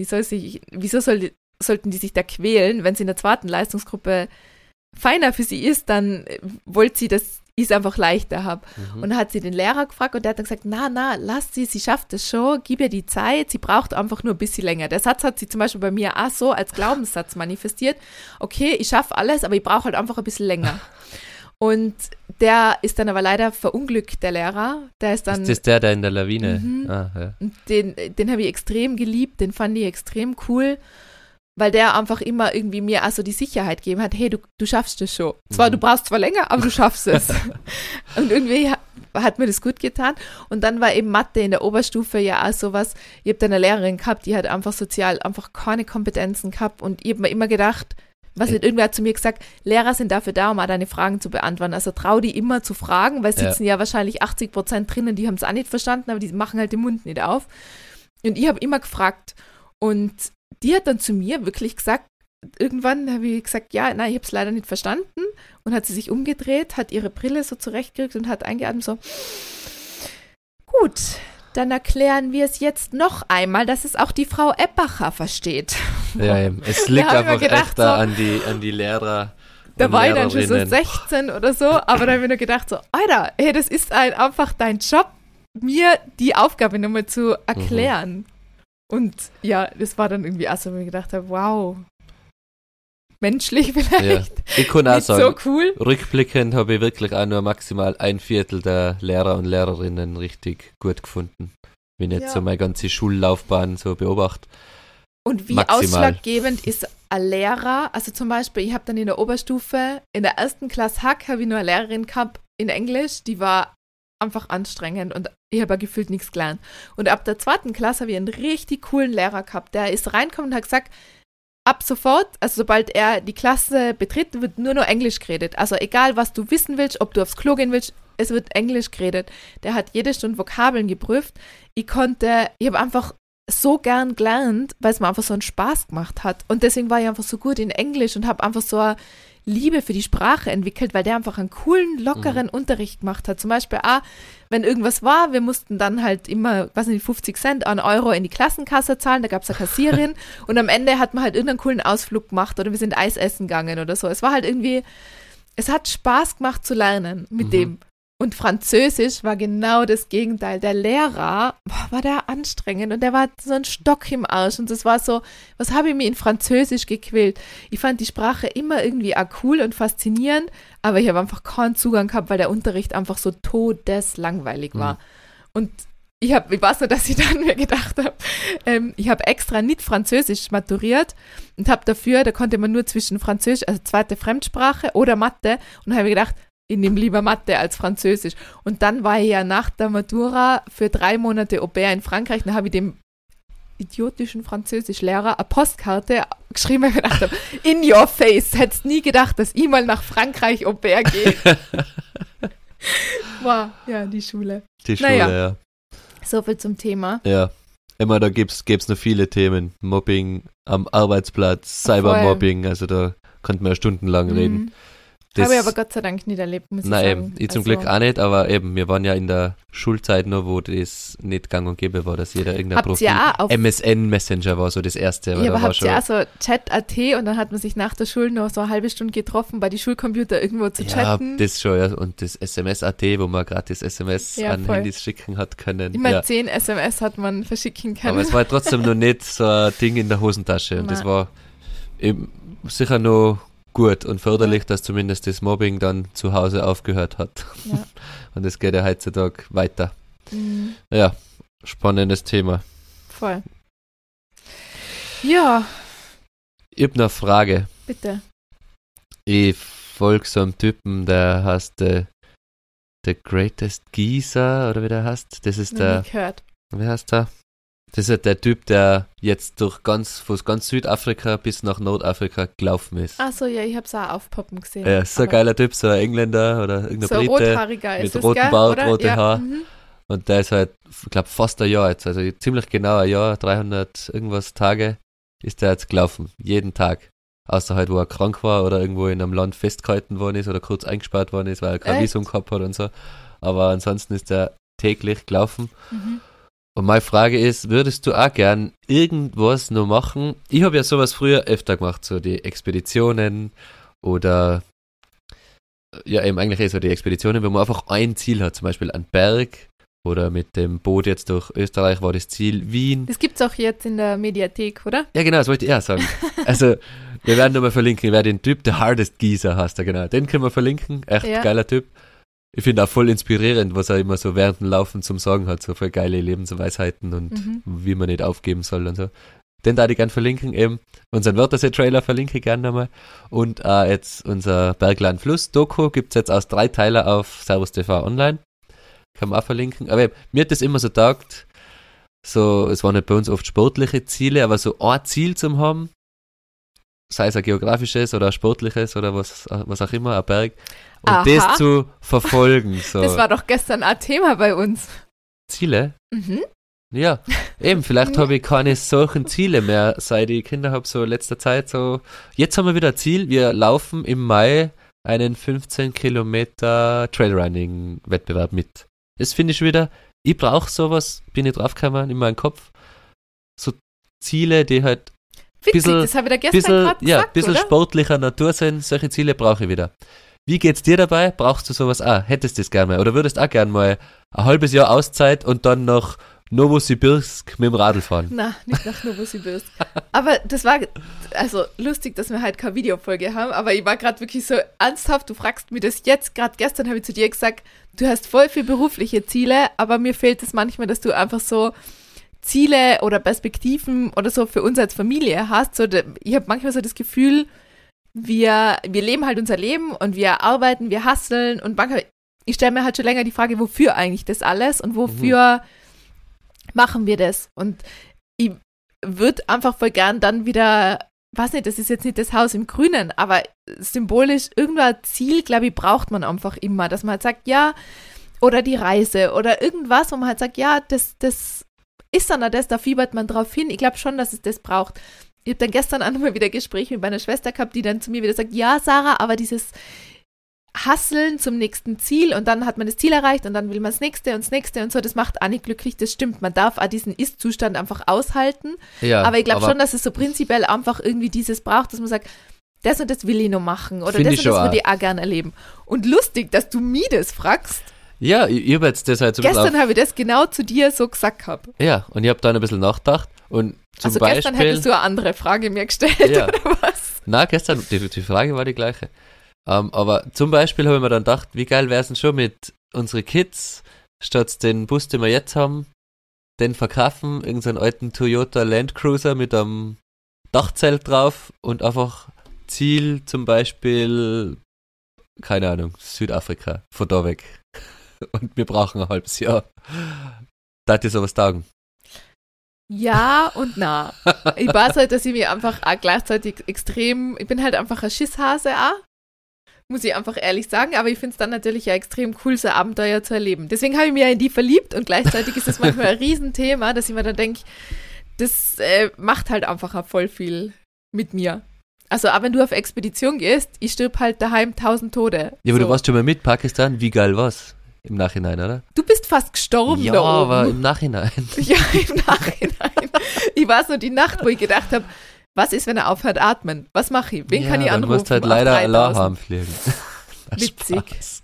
B: sollten die sich da quälen, wenn sie in der zweiten Leistungsgruppe feiner für sie ist, dann wollte sie, dass ich es einfach leichter habe. Und dann hat sie den Lehrer gefragt und der hat dann gesagt, na, lass sie schafft es schon, gib ihr die Zeit, sie braucht einfach nur ein bisschen länger. Der Satz hat sie zum Beispiel bei mir auch so als Glaubenssatz manifestiert, okay, ich schaffe alles, aber ich brauche halt einfach ein bisschen länger. Und der ist dann aber leider verunglückt, der Lehrer. Der ist dann...
A: Ist das der in der Lawine? Ja.
B: Den habe ich extrem geliebt, den fand ich extrem cool, weil der einfach immer irgendwie mir also die Sicherheit gegeben hat, hey, du schaffst es schon. Du brauchst zwar länger, aber du schaffst es. Und irgendwie hat mir das gut getan. Und dann war eben Mathe in der Oberstufe ja auch sowas, ich habe da eine Lehrerin gehabt, die hat einfach sozial einfach keine Kompetenzen gehabt und ich habe mir immer gedacht, irgendwer hat zu mir gesagt, Lehrer sind dafür da, um auch deine Fragen zu beantworten. Also trau die immer zu fragen, weil sitzen ja wahrscheinlich 80% drinnen, die haben es auch nicht verstanden, aber die machen halt den Mund nicht auf. Und ich habe immer gefragt und die hat dann zu mir wirklich gesagt, irgendwann habe ich gesagt, ja, nein, ich habe es leider nicht verstanden und hat sie sich umgedreht, hat ihre Brille so zurechtgekriegt und hat eingeatmet so, gut, dann erklären wir es jetzt noch einmal, dass es auch die Frau Eppacher versteht.
A: Ja, eben. Es liegt einfach
B: gedacht,
A: echt da an die Lehrer.
B: Da war ich dann schon so 16 oder so, aber da habe ich mir nur gedacht so, Alter, hey, das ist einfach dein Job, mir die Aufgabe nochmal zu erklären. Und ja, das war dann irgendwie auch so, wo ich gedacht habe, wow, menschlich vielleicht.
A: Ja. Ich kann auch sagen,
B: so cool.
A: Rückblickend habe ich wirklich auch nur maximal 1/4 der Lehrer und Lehrerinnen richtig gut gefunden. Wenn ich jetzt so meine ganze Schullaufbahn so beobachte.
B: Und wie
A: maximal
B: ausschlaggebend ist ein Lehrer, also zum Beispiel, ich habe dann in der Oberstufe, in der 1. Klasse Hack, habe ich nur eine Lehrerin gehabt in Englisch, die war einfach anstrengend und ich habe gefühlt nichts gelernt. Und ab der 2. Klasse habe ich einen richtig coolen Lehrer gehabt, der ist reingekommen und hat gesagt, ab sofort, also sobald er die Klasse betritt, wird nur noch Englisch geredet. Also egal, was du wissen willst, ob du aufs Klo gehen willst, es wird Englisch geredet. Der hat jede Stunde Vokabeln geprüft. Ich habe einfach so gern gelernt, weil es mir einfach so einen Spaß gemacht hat. Und deswegen war ich einfach so gut in Englisch und habe einfach so eine Liebe für die Sprache entwickelt, weil der einfach einen coolen, lockeren Unterricht gemacht hat. Zum Beispiel auch, wenn irgendwas war, wir mussten dann halt immer, 50 Cent, einen Euro in die Klassenkasse zahlen, da gab es eine Kassierin und am Ende hat man halt irgendeinen coolen Ausflug gemacht oder wir sind Eis essen gegangen oder so. Es war halt irgendwie, es hat Spaß gemacht zu lernen mit dem. Und Französisch war genau das Gegenteil. Der Lehrer, war der anstrengend und der war so ein Stock im Arsch und das war so, was habe ich mir in Französisch gequält? Ich fand die Sprache immer irgendwie auch cool und faszinierend, aber ich habe einfach keinen Zugang gehabt, weil der Unterricht einfach so todeslangweilig war. Und ich weiß nur, dass ich dann mir gedacht habe, ich habe extra nicht Französisch maturiert und habe dafür, da konnte man nur zwischen Französisch, also zweite Fremdsprache oder Mathe und habe gedacht, ich nehme lieber Mathe als Französisch. Und dann war ich ja nach der Matura für 3 Monate Au-pair in Frankreich. Dann habe ich dem idiotischen Französischlehrer eine Postkarte geschrieben, weil ich gedacht habe, in your face, hättest nie gedacht, dass ich mal nach Frankreich Au-pair gehe. War, ja, die Schule.
A: Die Schule, ja.
B: So viel zum Thema.
A: Ja, immer da gibt's noch viele Themen. Mobbing am Arbeitsplatz, Cybermobbing, also da könnte man ja stundenlang reden.
B: Habe ich aber Gott sei Dank nicht erlebt, muss ich sagen.
A: Nein, ich zum Glück auch nicht, aber eben, wir waren ja in der Schulzeit noch, wo das nicht gang und gäbe war, dass jeder irgendein Profil, MSN Messenger war so das erste.
B: Ja, aber habt ihr auch so Chat.at und dann hat man sich nach der Schule noch so eine halbe Stunde getroffen, bei die Schulcomputer irgendwo zu chatten?
A: Ja, das schon, ja. Und das SMS.at, wo man gratis SMS an Handys schicken hat können.
B: Immer 10 SMS hat man verschicken können.
A: Aber es war trotzdem noch nicht so ein Ding in der Hosentasche und das war eben sicher noch gut und förderlich, dass zumindest das Mobbing dann zu Hause aufgehört hat. Ja. Und es geht ja heutzutage weiter. Ja, spannendes Thema.
B: Voll. Ja.
A: Ich habe noch eine Frage.
B: Bitte.
A: Ich folge so einem Typen, der heißt The Greatest Geezer, oder wie der heißt. Das ist der. Wie heißt der? Das ist der Typ, der jetzt von ganz Südafrika bis nach Nordafrika gelaufen ist.
B: Ach so, ja, ich hab's auch aufpoppen gesehen.
A: Ja, so ein geiler Typ, so ein Engländer oder irgendein
B: so
A: Brite.
B: Rothaariger
A: mit rotem Bart, rote Haar.
B: Mhm.
A: Und der ist halt, ich glaube, fast ein Jahr jetzt, also ziemlich genau ein Jahr, 300 irgendwas Tage ist der jetzt gelaufen. Jeden Tag. Außer halt, wo er krank war oder irgendwo in einem Land festgehalten worden ist oder kurz eingesperrt worden ist, weil er kein Visum gehabt hat und so. Aber ansonsten ist der täglich gelaufen.
B: Mhm.
A: Und meine Frage ist, würdest du auch gern irgendwas noch machen? Ich habe ja sowas früher öfter gemacht, so die Expeditionen oder ja eben eigentlich so die Expeditionen, wenn man einfach ein Ziel hat, zum Beispiel einen Berg oder mit dem Boot jetzt durch Österreich war das Ziel Wien.
B: Das gibt's auch jetzt in der Mediathek, oder?
A: Ja genau, das wollte ich eher sagen. Also wir werden nochmal verlinken, wer den Typ, der Hardest Geezer heißt er, genau. Den können wir verlinken, echt geiler Typ. Ich finde auch voll inspirierend, was er immer so während dem Laufen zum Sagen hat, so voll geile Lebensweisheiten und wie man nicht aufgeben soll und so. Den darf ich gerne verlinken, eben unseren Wörthersee-Trailer verlinke ich gerne nochmal und jetzt unser Bergland-Fluss-Doku gibt es jetzt aus 3 Teilen auf Servus TV online, kann man auch verlinken, aber eben, mir hat das immer so taugt, so, es waren nicht bei uns oft sportliche Ziele, aber so ein Ziel zum haben, sei es ein geografisches oder ein sportliches oder was auch immer, ein Berg. Und das zu verfolgen. So.
B: Das war doch gestern ein Thema bei uns.
A: Ziele?
B: Mhm.
A: Ja, eben, vielleicht habe ich keine solchen Ziele mehr, seit ich Kinder habe, so in letzter Zeit so. Jetzt haben wir wieder ein Ziel, wir laufen im Mai einen 15 Kilometer Trailrunning-Wettbewerb mit. Das finde ich wieder ich brauche sowas, bin ich draufgekommen in meinem Kopf, so Ziele, die halt
B: Witzig, das habe ich da gestern gerade gesagt,
A: bisschen
B: oder?
A: sportlicher Natur sind, solche Ziele brauche ich wieder. Wie geht's dir dabei? Brauchst du sowas auch? Hättest du das gerne mal? Oder würdest auch gerne mal ein halbes Jahr Auszeit und dann nach Novosibirsk mit dem Radl fahren?
B: Na, nicht nach Novosibirsk. Aber das war also lustig, dass wir halt keine Videofolge haben, aber ich war gerade wirklich so ernsthaft, du fragst mir das jetzt, gerade gestern habe ich zu dir gesagt, du hast voll viel berufliche Ziele, aber mir fehlt es manchmal, dass du einfach so Ziele oder Perspektiven oder so für uns als Familie hast. So, ich habe manchmal so das Gefühl, wir leben halt unser Leben und wir arbeiten, wir hustlen und manchmal, ich stelle mir halt schon länger die Frage, wofür eigentlich das alles und wofür machen wir das? Und ich würde einfach voll gern dann wieder, weiß nicht, das ist jetzt nicht das Haus im Grünen, aber symbolisch irgendein Ziel, glaube ich, braucht man einfach immer, dass man halt sagt, ja, oder die Reise oder irgendwas, wo man halt sagt, ja, das ist dann das, da fiebert man drauf hin. Ich glaube schon, dass es das braucht. Ich habe dann gestern auch nochmal wieder Gespräche mit meiner Schwester gehabt, die dann zu mir wieder sagt, ja, Sarah, aber dieses Hasseln zum nächsten Ziel und dann hat man das Ziel erreicht und dann will man das nächste und so, das macht auch nicht glücklich, das stimmt. Man darf auch diesen Ist-Zustand einfach aushalten. Ja, aber ich glaube schon, dass es so prinzipiell einfach irgendwie dieses braucht, dass man sagt, das und das will ich noch machen oder das und das würde ich auch gerne erleben. Und lustig, dass du mich das fragst.
A: Ja, ich habe jetzt das halt so
B: gestern habe ich das genau zu dir so gesagt gehabt.
A: Ja, und ich habe dann ein bisschen nachgedacht und zum Beispiel...
B: gestern hättest du eine andere Frage mir gestellt,
A: ja.
B: Oder was?
A: Nein, gestern, die Frage war die gleiche. Aber zum Beispiel habe ich mir dann gedacht, wie geil wäre es denn schon mit unseren Kids, statt den Bus, den wir jetzt haben, den verkaufen, irgendeinen alten Toyota Land Cruiser mit einem Dachzelt drauf und einfach Ziel zum Beispiel, keine Ahnung, Südafrika, von da weg. Und wir brauchen ein halbes Jahr. Darf dir sowas taugen?
B: Ja und na. Ich weiß halt, dass ich mir einfach auch gleichzeitig extrem, ich bin halt einfach ein Schisshase auch, muss ich einfach ehrlich sagen, aber ich finde es dann natürlich ja extrem cool, so Abenteuer zu erleben. Deswegen habe ich mich ja in die verliebt und gleichzeitig ist das manchmal ein Riesenthema, dass ich mir dann denke, das macht halt einfach auch voll viel mit mir. Also, auch wenn du auf Expedition gehst, ich stirb halt daheim 1000 Tode.
A: Ja, aber du warst schon mal mit Pakistan, wie geil war's? Im Nachhinein, oder?
B: Du bist fast gestorben
A: ja,
B: da oben.
A: aber im Nachhinein.
B: Ja, im Nachhinein. Ich weiß nur die Nacht, wo ich gedacht habe, was ist, wenn er aufhört atmen? Was mache ich? Wen kann ich anrufen?
A: Du musst halt leider Alarm fliegen.
B: Witzig.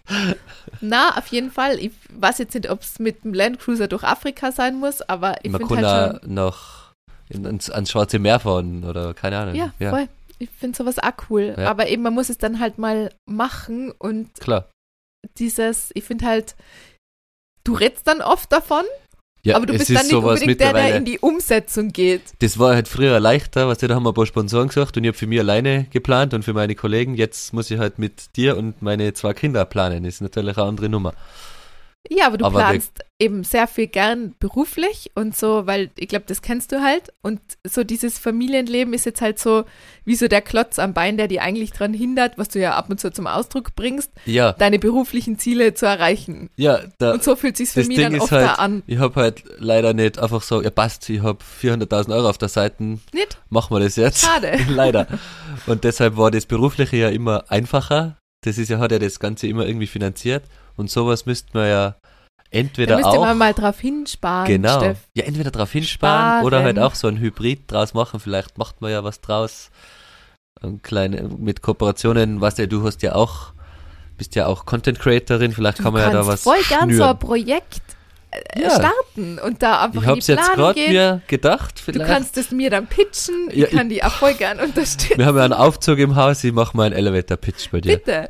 B: Na, auf jeden Fall. Ich weiß jetzt nicht, ob es mit dem Landcruiser durch Afrika sein muss, aber ich finde halt schon...
A: Man kann noch ans Schwarze Meer fahren oder keine Ahnung.
B: Ja, voll. Ich finde sowas auch cool. Ja. Aber eben, man muss es dann halt mal machen und...
A: Klar.
B: Ich finde halt, du redest dann oft davon, ja, aber du bist dann nicht unbedingt der in die Umsetzung geht.
A: Das war halt früher leichter, weißt du, da haben wir ein paar Sponsoren gesagt und ich habe für mich alleine geplant und für meine Kollegen. Jetzt muss ich halt mit dir und meine 2 Kinder planen. Das ist natürlich eine andere Nummer.
B: Ja, aber du planst eben sehr viel gern beruflich und so, weil ich glaube, das kennst du halt und so dieses Familienleben ist jetzt halt so wie so der Klotz am Bein, der dir eigentlich dran hindert, was du ja ab und zu zum Ausdruck bringst, deine beruflichen Ziele zu erreichen.
A: Ja,
B: und so fühlt sich's für mich dann oft da an.
A: Ich habe halt leider nicht einfach so, ja passt, ich habe 400.000 Euro auf der Seite,
B: nicht?
A: Machen wir das jetzt.
B: Schade.
A: Leider. Und deshalb war das Berufliche ja immer einfacher. Das ist ja, hat ja das Ganze immer irgendwie finanziert. Und sowas müsste man ja entweder
B: da
A: auch... Da
B: müsste man mal drauf hinsparen,
A: Genau.
B: Steff.
A: Ja, entweder drauf hinsparen oder halt auch so ein Hybrid draus machen. Vielleicht macht man ja was draus. Mit Kooperationen, weißt du, du hast ja auch, bist ja auch Content Creatorin, vielleicht kann man ja da was
B: voll gern
A: schnüren.
B: So ein Projekt starten und da einfach in die Planung gehen. Ich hab's jetzt gerade
A: mir gedacht, vielleicht.
B: Du kannst es mir dann pitchen, ich kann die auch voll gern unterstützen.
A: Wir haben ja einen Aufzug im Haus, ich mache mal einen Elevator-Pitch bei dir.
B: Bitte.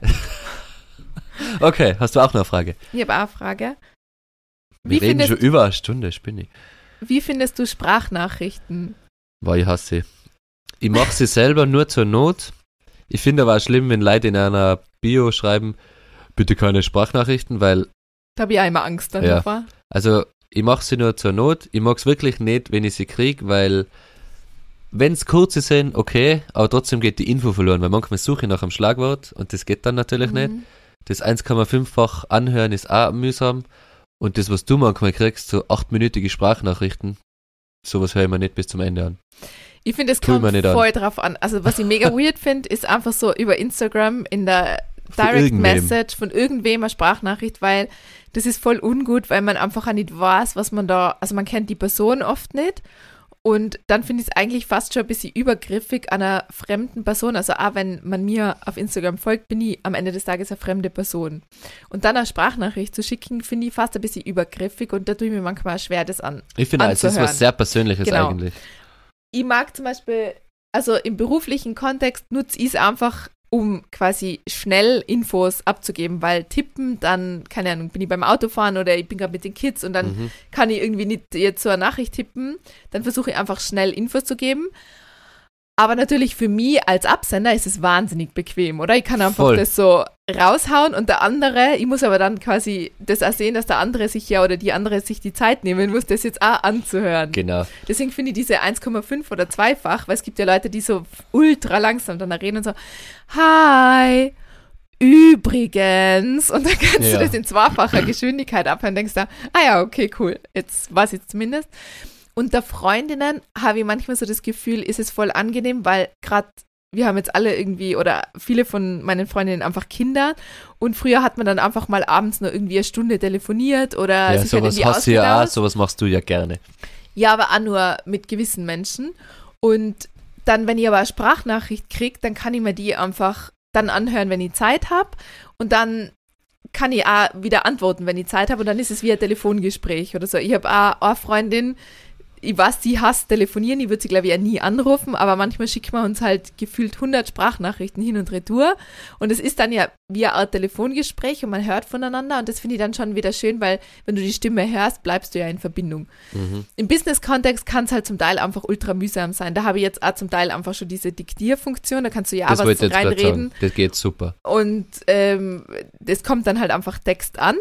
A: Okay, hast du auch noch eine Frage?
B: Ich habe auch eine Frage.
A: Wir reden schon über eine Stunde, spinne ich.
B: Wie findest du Sprachnachrichten?
A: Boah, ich hasse sie. Ich mache sie selber nur zur Not. Ich finde aber auch schlimm, wenn Leute in einer Bio schreiben, bitte keine Sprachnachrichten, weil...
B: Da habe ich auch immer Angst dann davor.
A: Also, ich mache sie nur zur Not. Ich mag es wirklich nicht, wenn ich sie kriege, weil wenn es kurze sind, okay, aber trotzdem geht die Info verloren, weil manchmal suche ich nach einem Schlagwort und das geht dann natürlich nicht. Das 1,5-fach anhören ist auch mühsam. Und das, was du manchmal kriegst, so 8-minütige Sprachnachrichten, sowas höre ich mir nicht bis zum Ende an.
B: Ich finde, es kommt voll drauf an. Also was ich mega weird finde, ist einfach so über Instagram in der Direct
A: irgendwem.
B: Message von irgendwem, eine Sprachnachricht, weil das ist voll ungut, weil man einfach auch nicht weiß, was man da, also man kennt die Person oft nicht und dann finde ich es eigentlich fast schon ein bisschen übergriffig einer fremden Person, also auch wenn man mir auf Instagram folgt, bin ich am Ende des Tages eine fremde Person und dann eine Sprachnachricht zu schicken, finde ich fast ein bisschen übergriffig und da tue ich mir manchmal schwer, das
A: Ich finde, es ist was sehr Persönliches
B: Genau.
A: eigentlich.
B: Ich mag zum Beispiel, also im beruflichen Kontext nutze ich es einfach, um quasi schnell Infos abzugeben, weil tippen, dann, keine Ahnung, bin ich beim Autofahren oder ich bin gerade mit den Kids und dann kann ich irgendwie nicht jetzt so eine Nachricht tippen, dann versuche ich einfach schnell Infos zu geben. Aber natürlich für mich als Absender ist es wahnsinnig bequem, oder? Ich kann einfach das so raushauen und der andere, ich muss aber dann quasi das auch sehen, dass der andere sich ja oder die andere sich die Zeit nehmen muss, das jetzt auch anzuhören.
A: Genau.
B: Deswegen finde ich diese 1,5 oder 2-fach, weil es gibt ja Leute, die so ultra langsam dann reden und so, hi, übrigens, und dann kannst du das in zweifacher Geschwindigkeit abhören und denkst da, ja, okay, cool, jetzt weiß ich zumindest. Unter Freundinnen habe ich manchmal so das Gefühl, ist es voll angenehm, weil gerade wir haben jetzt alle irgendwie oder viele von meinen Freundinnen einfach Kinder und früher hat man dann einfach mal abends nur irgendwie eine Stunde telefoniert oder sich halt irgendwie
A: hast du ja auch,
B: ausgetauscht.
A: sowas machst du ja gerne.
B: Ja, aber auch nur mit gewissen Menschen und dann, wenn ich aber eine Sprachnachricht kriege, dann kann ich mir die einfach dann anhören, wenn ich Zeit habe und dann kann ich auch wieder antworten, wenn ich Zeit habe und dann ist es wie ein Telefongespräch oder so. Ich habe auch eine Freundin, ich weiß, sie hasst telefonieren, ich würde sie, glaube ich, ja nie anrufen, aber manchmal schicken wir uns halt gefühlt 100 Sprachnachrichten hin und retour und es ist dann ja wie eine Art Telefongespräch und man hört voneinander und das finde ich dann schon wieder schön, weil wenn du die Stimme hörst, bleibst du ja in Verbindung. Im Business-Kontext kann es halt zum Teil einfach ultra mühsam sein. Da habe ich jetzt auch zum Teil einfach schon diese Diktierfunktion, da kannst du ja auch was reinreden.
A: Das geht super.
B: Und das kommt dann halt einfach Text an.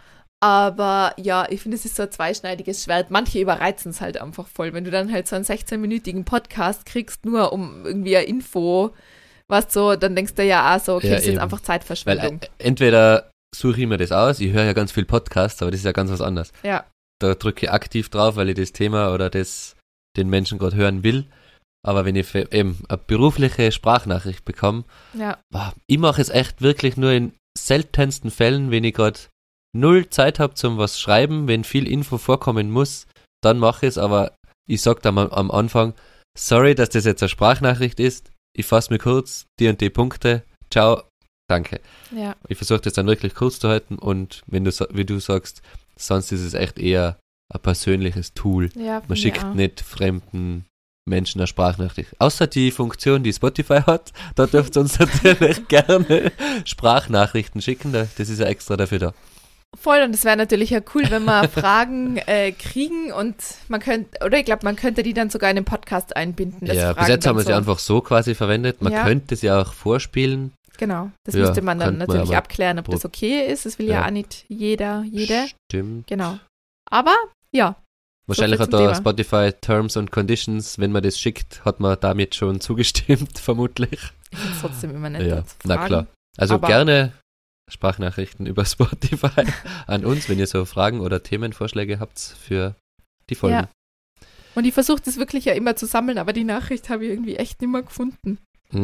B: Aber ja, ich finde, es ist so ein zweischneidiges Schwert. Manche überreizen es halt einfach voll. Wenn du dann halt so einen 16-minütigen Podcast kriegst, nur um irgendwie eine Info, was so, dann denkst du ja auch so, okay, das ist jetzt einfach Zeitverschwendung.
A: Weil entweder suche ich mir das aus, ich höre ja ganz viel Podcasts, aber das ist ja ganz was anderes.
B: Ja.
A: Da drücke ich aktiv drauf, weil ich das Thema oder das den Menschen gerade hören will. Aber wenn ich eben eine berufliche Sprachnachricht bekomme, ich mache es echt wirklich nur in seltensten Fällen, wenn ich gerade null Zeit habe zum was schreiben, wenn viel Info vorkommen muss, dann mache ich es, aber ich sage dann am Anfang, sorry, dass das jetzt eine Sprachnachricht ist, ich fasse mir kurz die und die Punkte, ciao, danke.
B: Ja.
A: Ich versuche das dann wirklich kurz zu halten und wenn du, wie du sagst, sonst ist es echt eher ein persönliches Tool.
B: Ja,
A: man schickt nicht fremden Menschen eine Sprachnachricht. Außer die Funktion, die Spotify hat, da dürft ihr uns natürlich gerne Sprachnachrichten schicken, das ist ja extra dafür da.
B: Voll, und es wäre natürlich ja cool, wenn wir Fragen kriegen und man könnte, oder ich glaube, man könnte die dann sogar in den Podcast einbinden.
A: Ja, bis jetzt haben wir sie einfach so quasi verwendet. Man könnte sie auch vorspielen.
B: Genau, das müsste man dann natürlich abklären, ob das okay ist. Das will ja auch nicht jede.
A: Stimmt.
B: Genau. Aber, ja.
A: Wahrscheinlich hat da Spotify Terms and Conditions, wenn man das schickt, hat man damit schon zugestimmt, vermutlich.
B: Ich finde es trotzdem immer nett,
A: ja,
B: zu fragen.
A: Na klar. Also gerne Sprachnachrichten über Spotify an uns, wenn ihr so Fragen oder Themenvorschläge habt für die Folgen.
B: Ja. Und ich versuche das wirklich ja immer zu sammeln, aber die Nachricht habe ich irgendwie echt nicht mehr gefunden.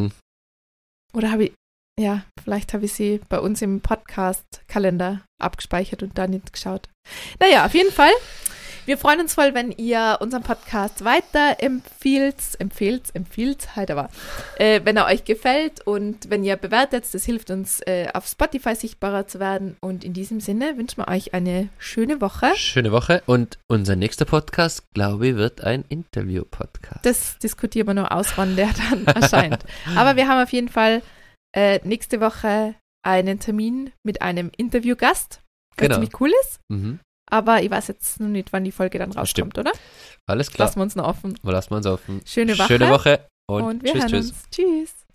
B: Oder vielleicht habe ich sie bei uns im Podcast-Kalender abgespeichert und da nicht geschaut. Naja, auf jeden Fall. Wir freuen uns voll, wenn ihr unseren Podcast weiter empfiehlt halt aber, wenn er euch gefällt und wenn ihr bewertet, das hilft uns auf Spotify sichtbarer zu werden und in diesem Sinne wünschen wir euch eine schöne Woche.
A: Schöne Woche und unser nächster Podcast, glaube ich, wird ein Interview-Podcast.
B: Das diskutieren wir noch aus, wann der dann erscheint. Aber wir haben auf jeden Fall nächste Woche einen Termin mit einem Interviewgast, der ziemlich cool ist. Aber ich weiß jetzt noch nicht, wann die Folge dann rauskommt, oder?
A: Alles klar.
B: Lassen wir uns noch offen.
A: Schöne
B: Woche
A: Woche und
B: wir hören uns. Tschüss.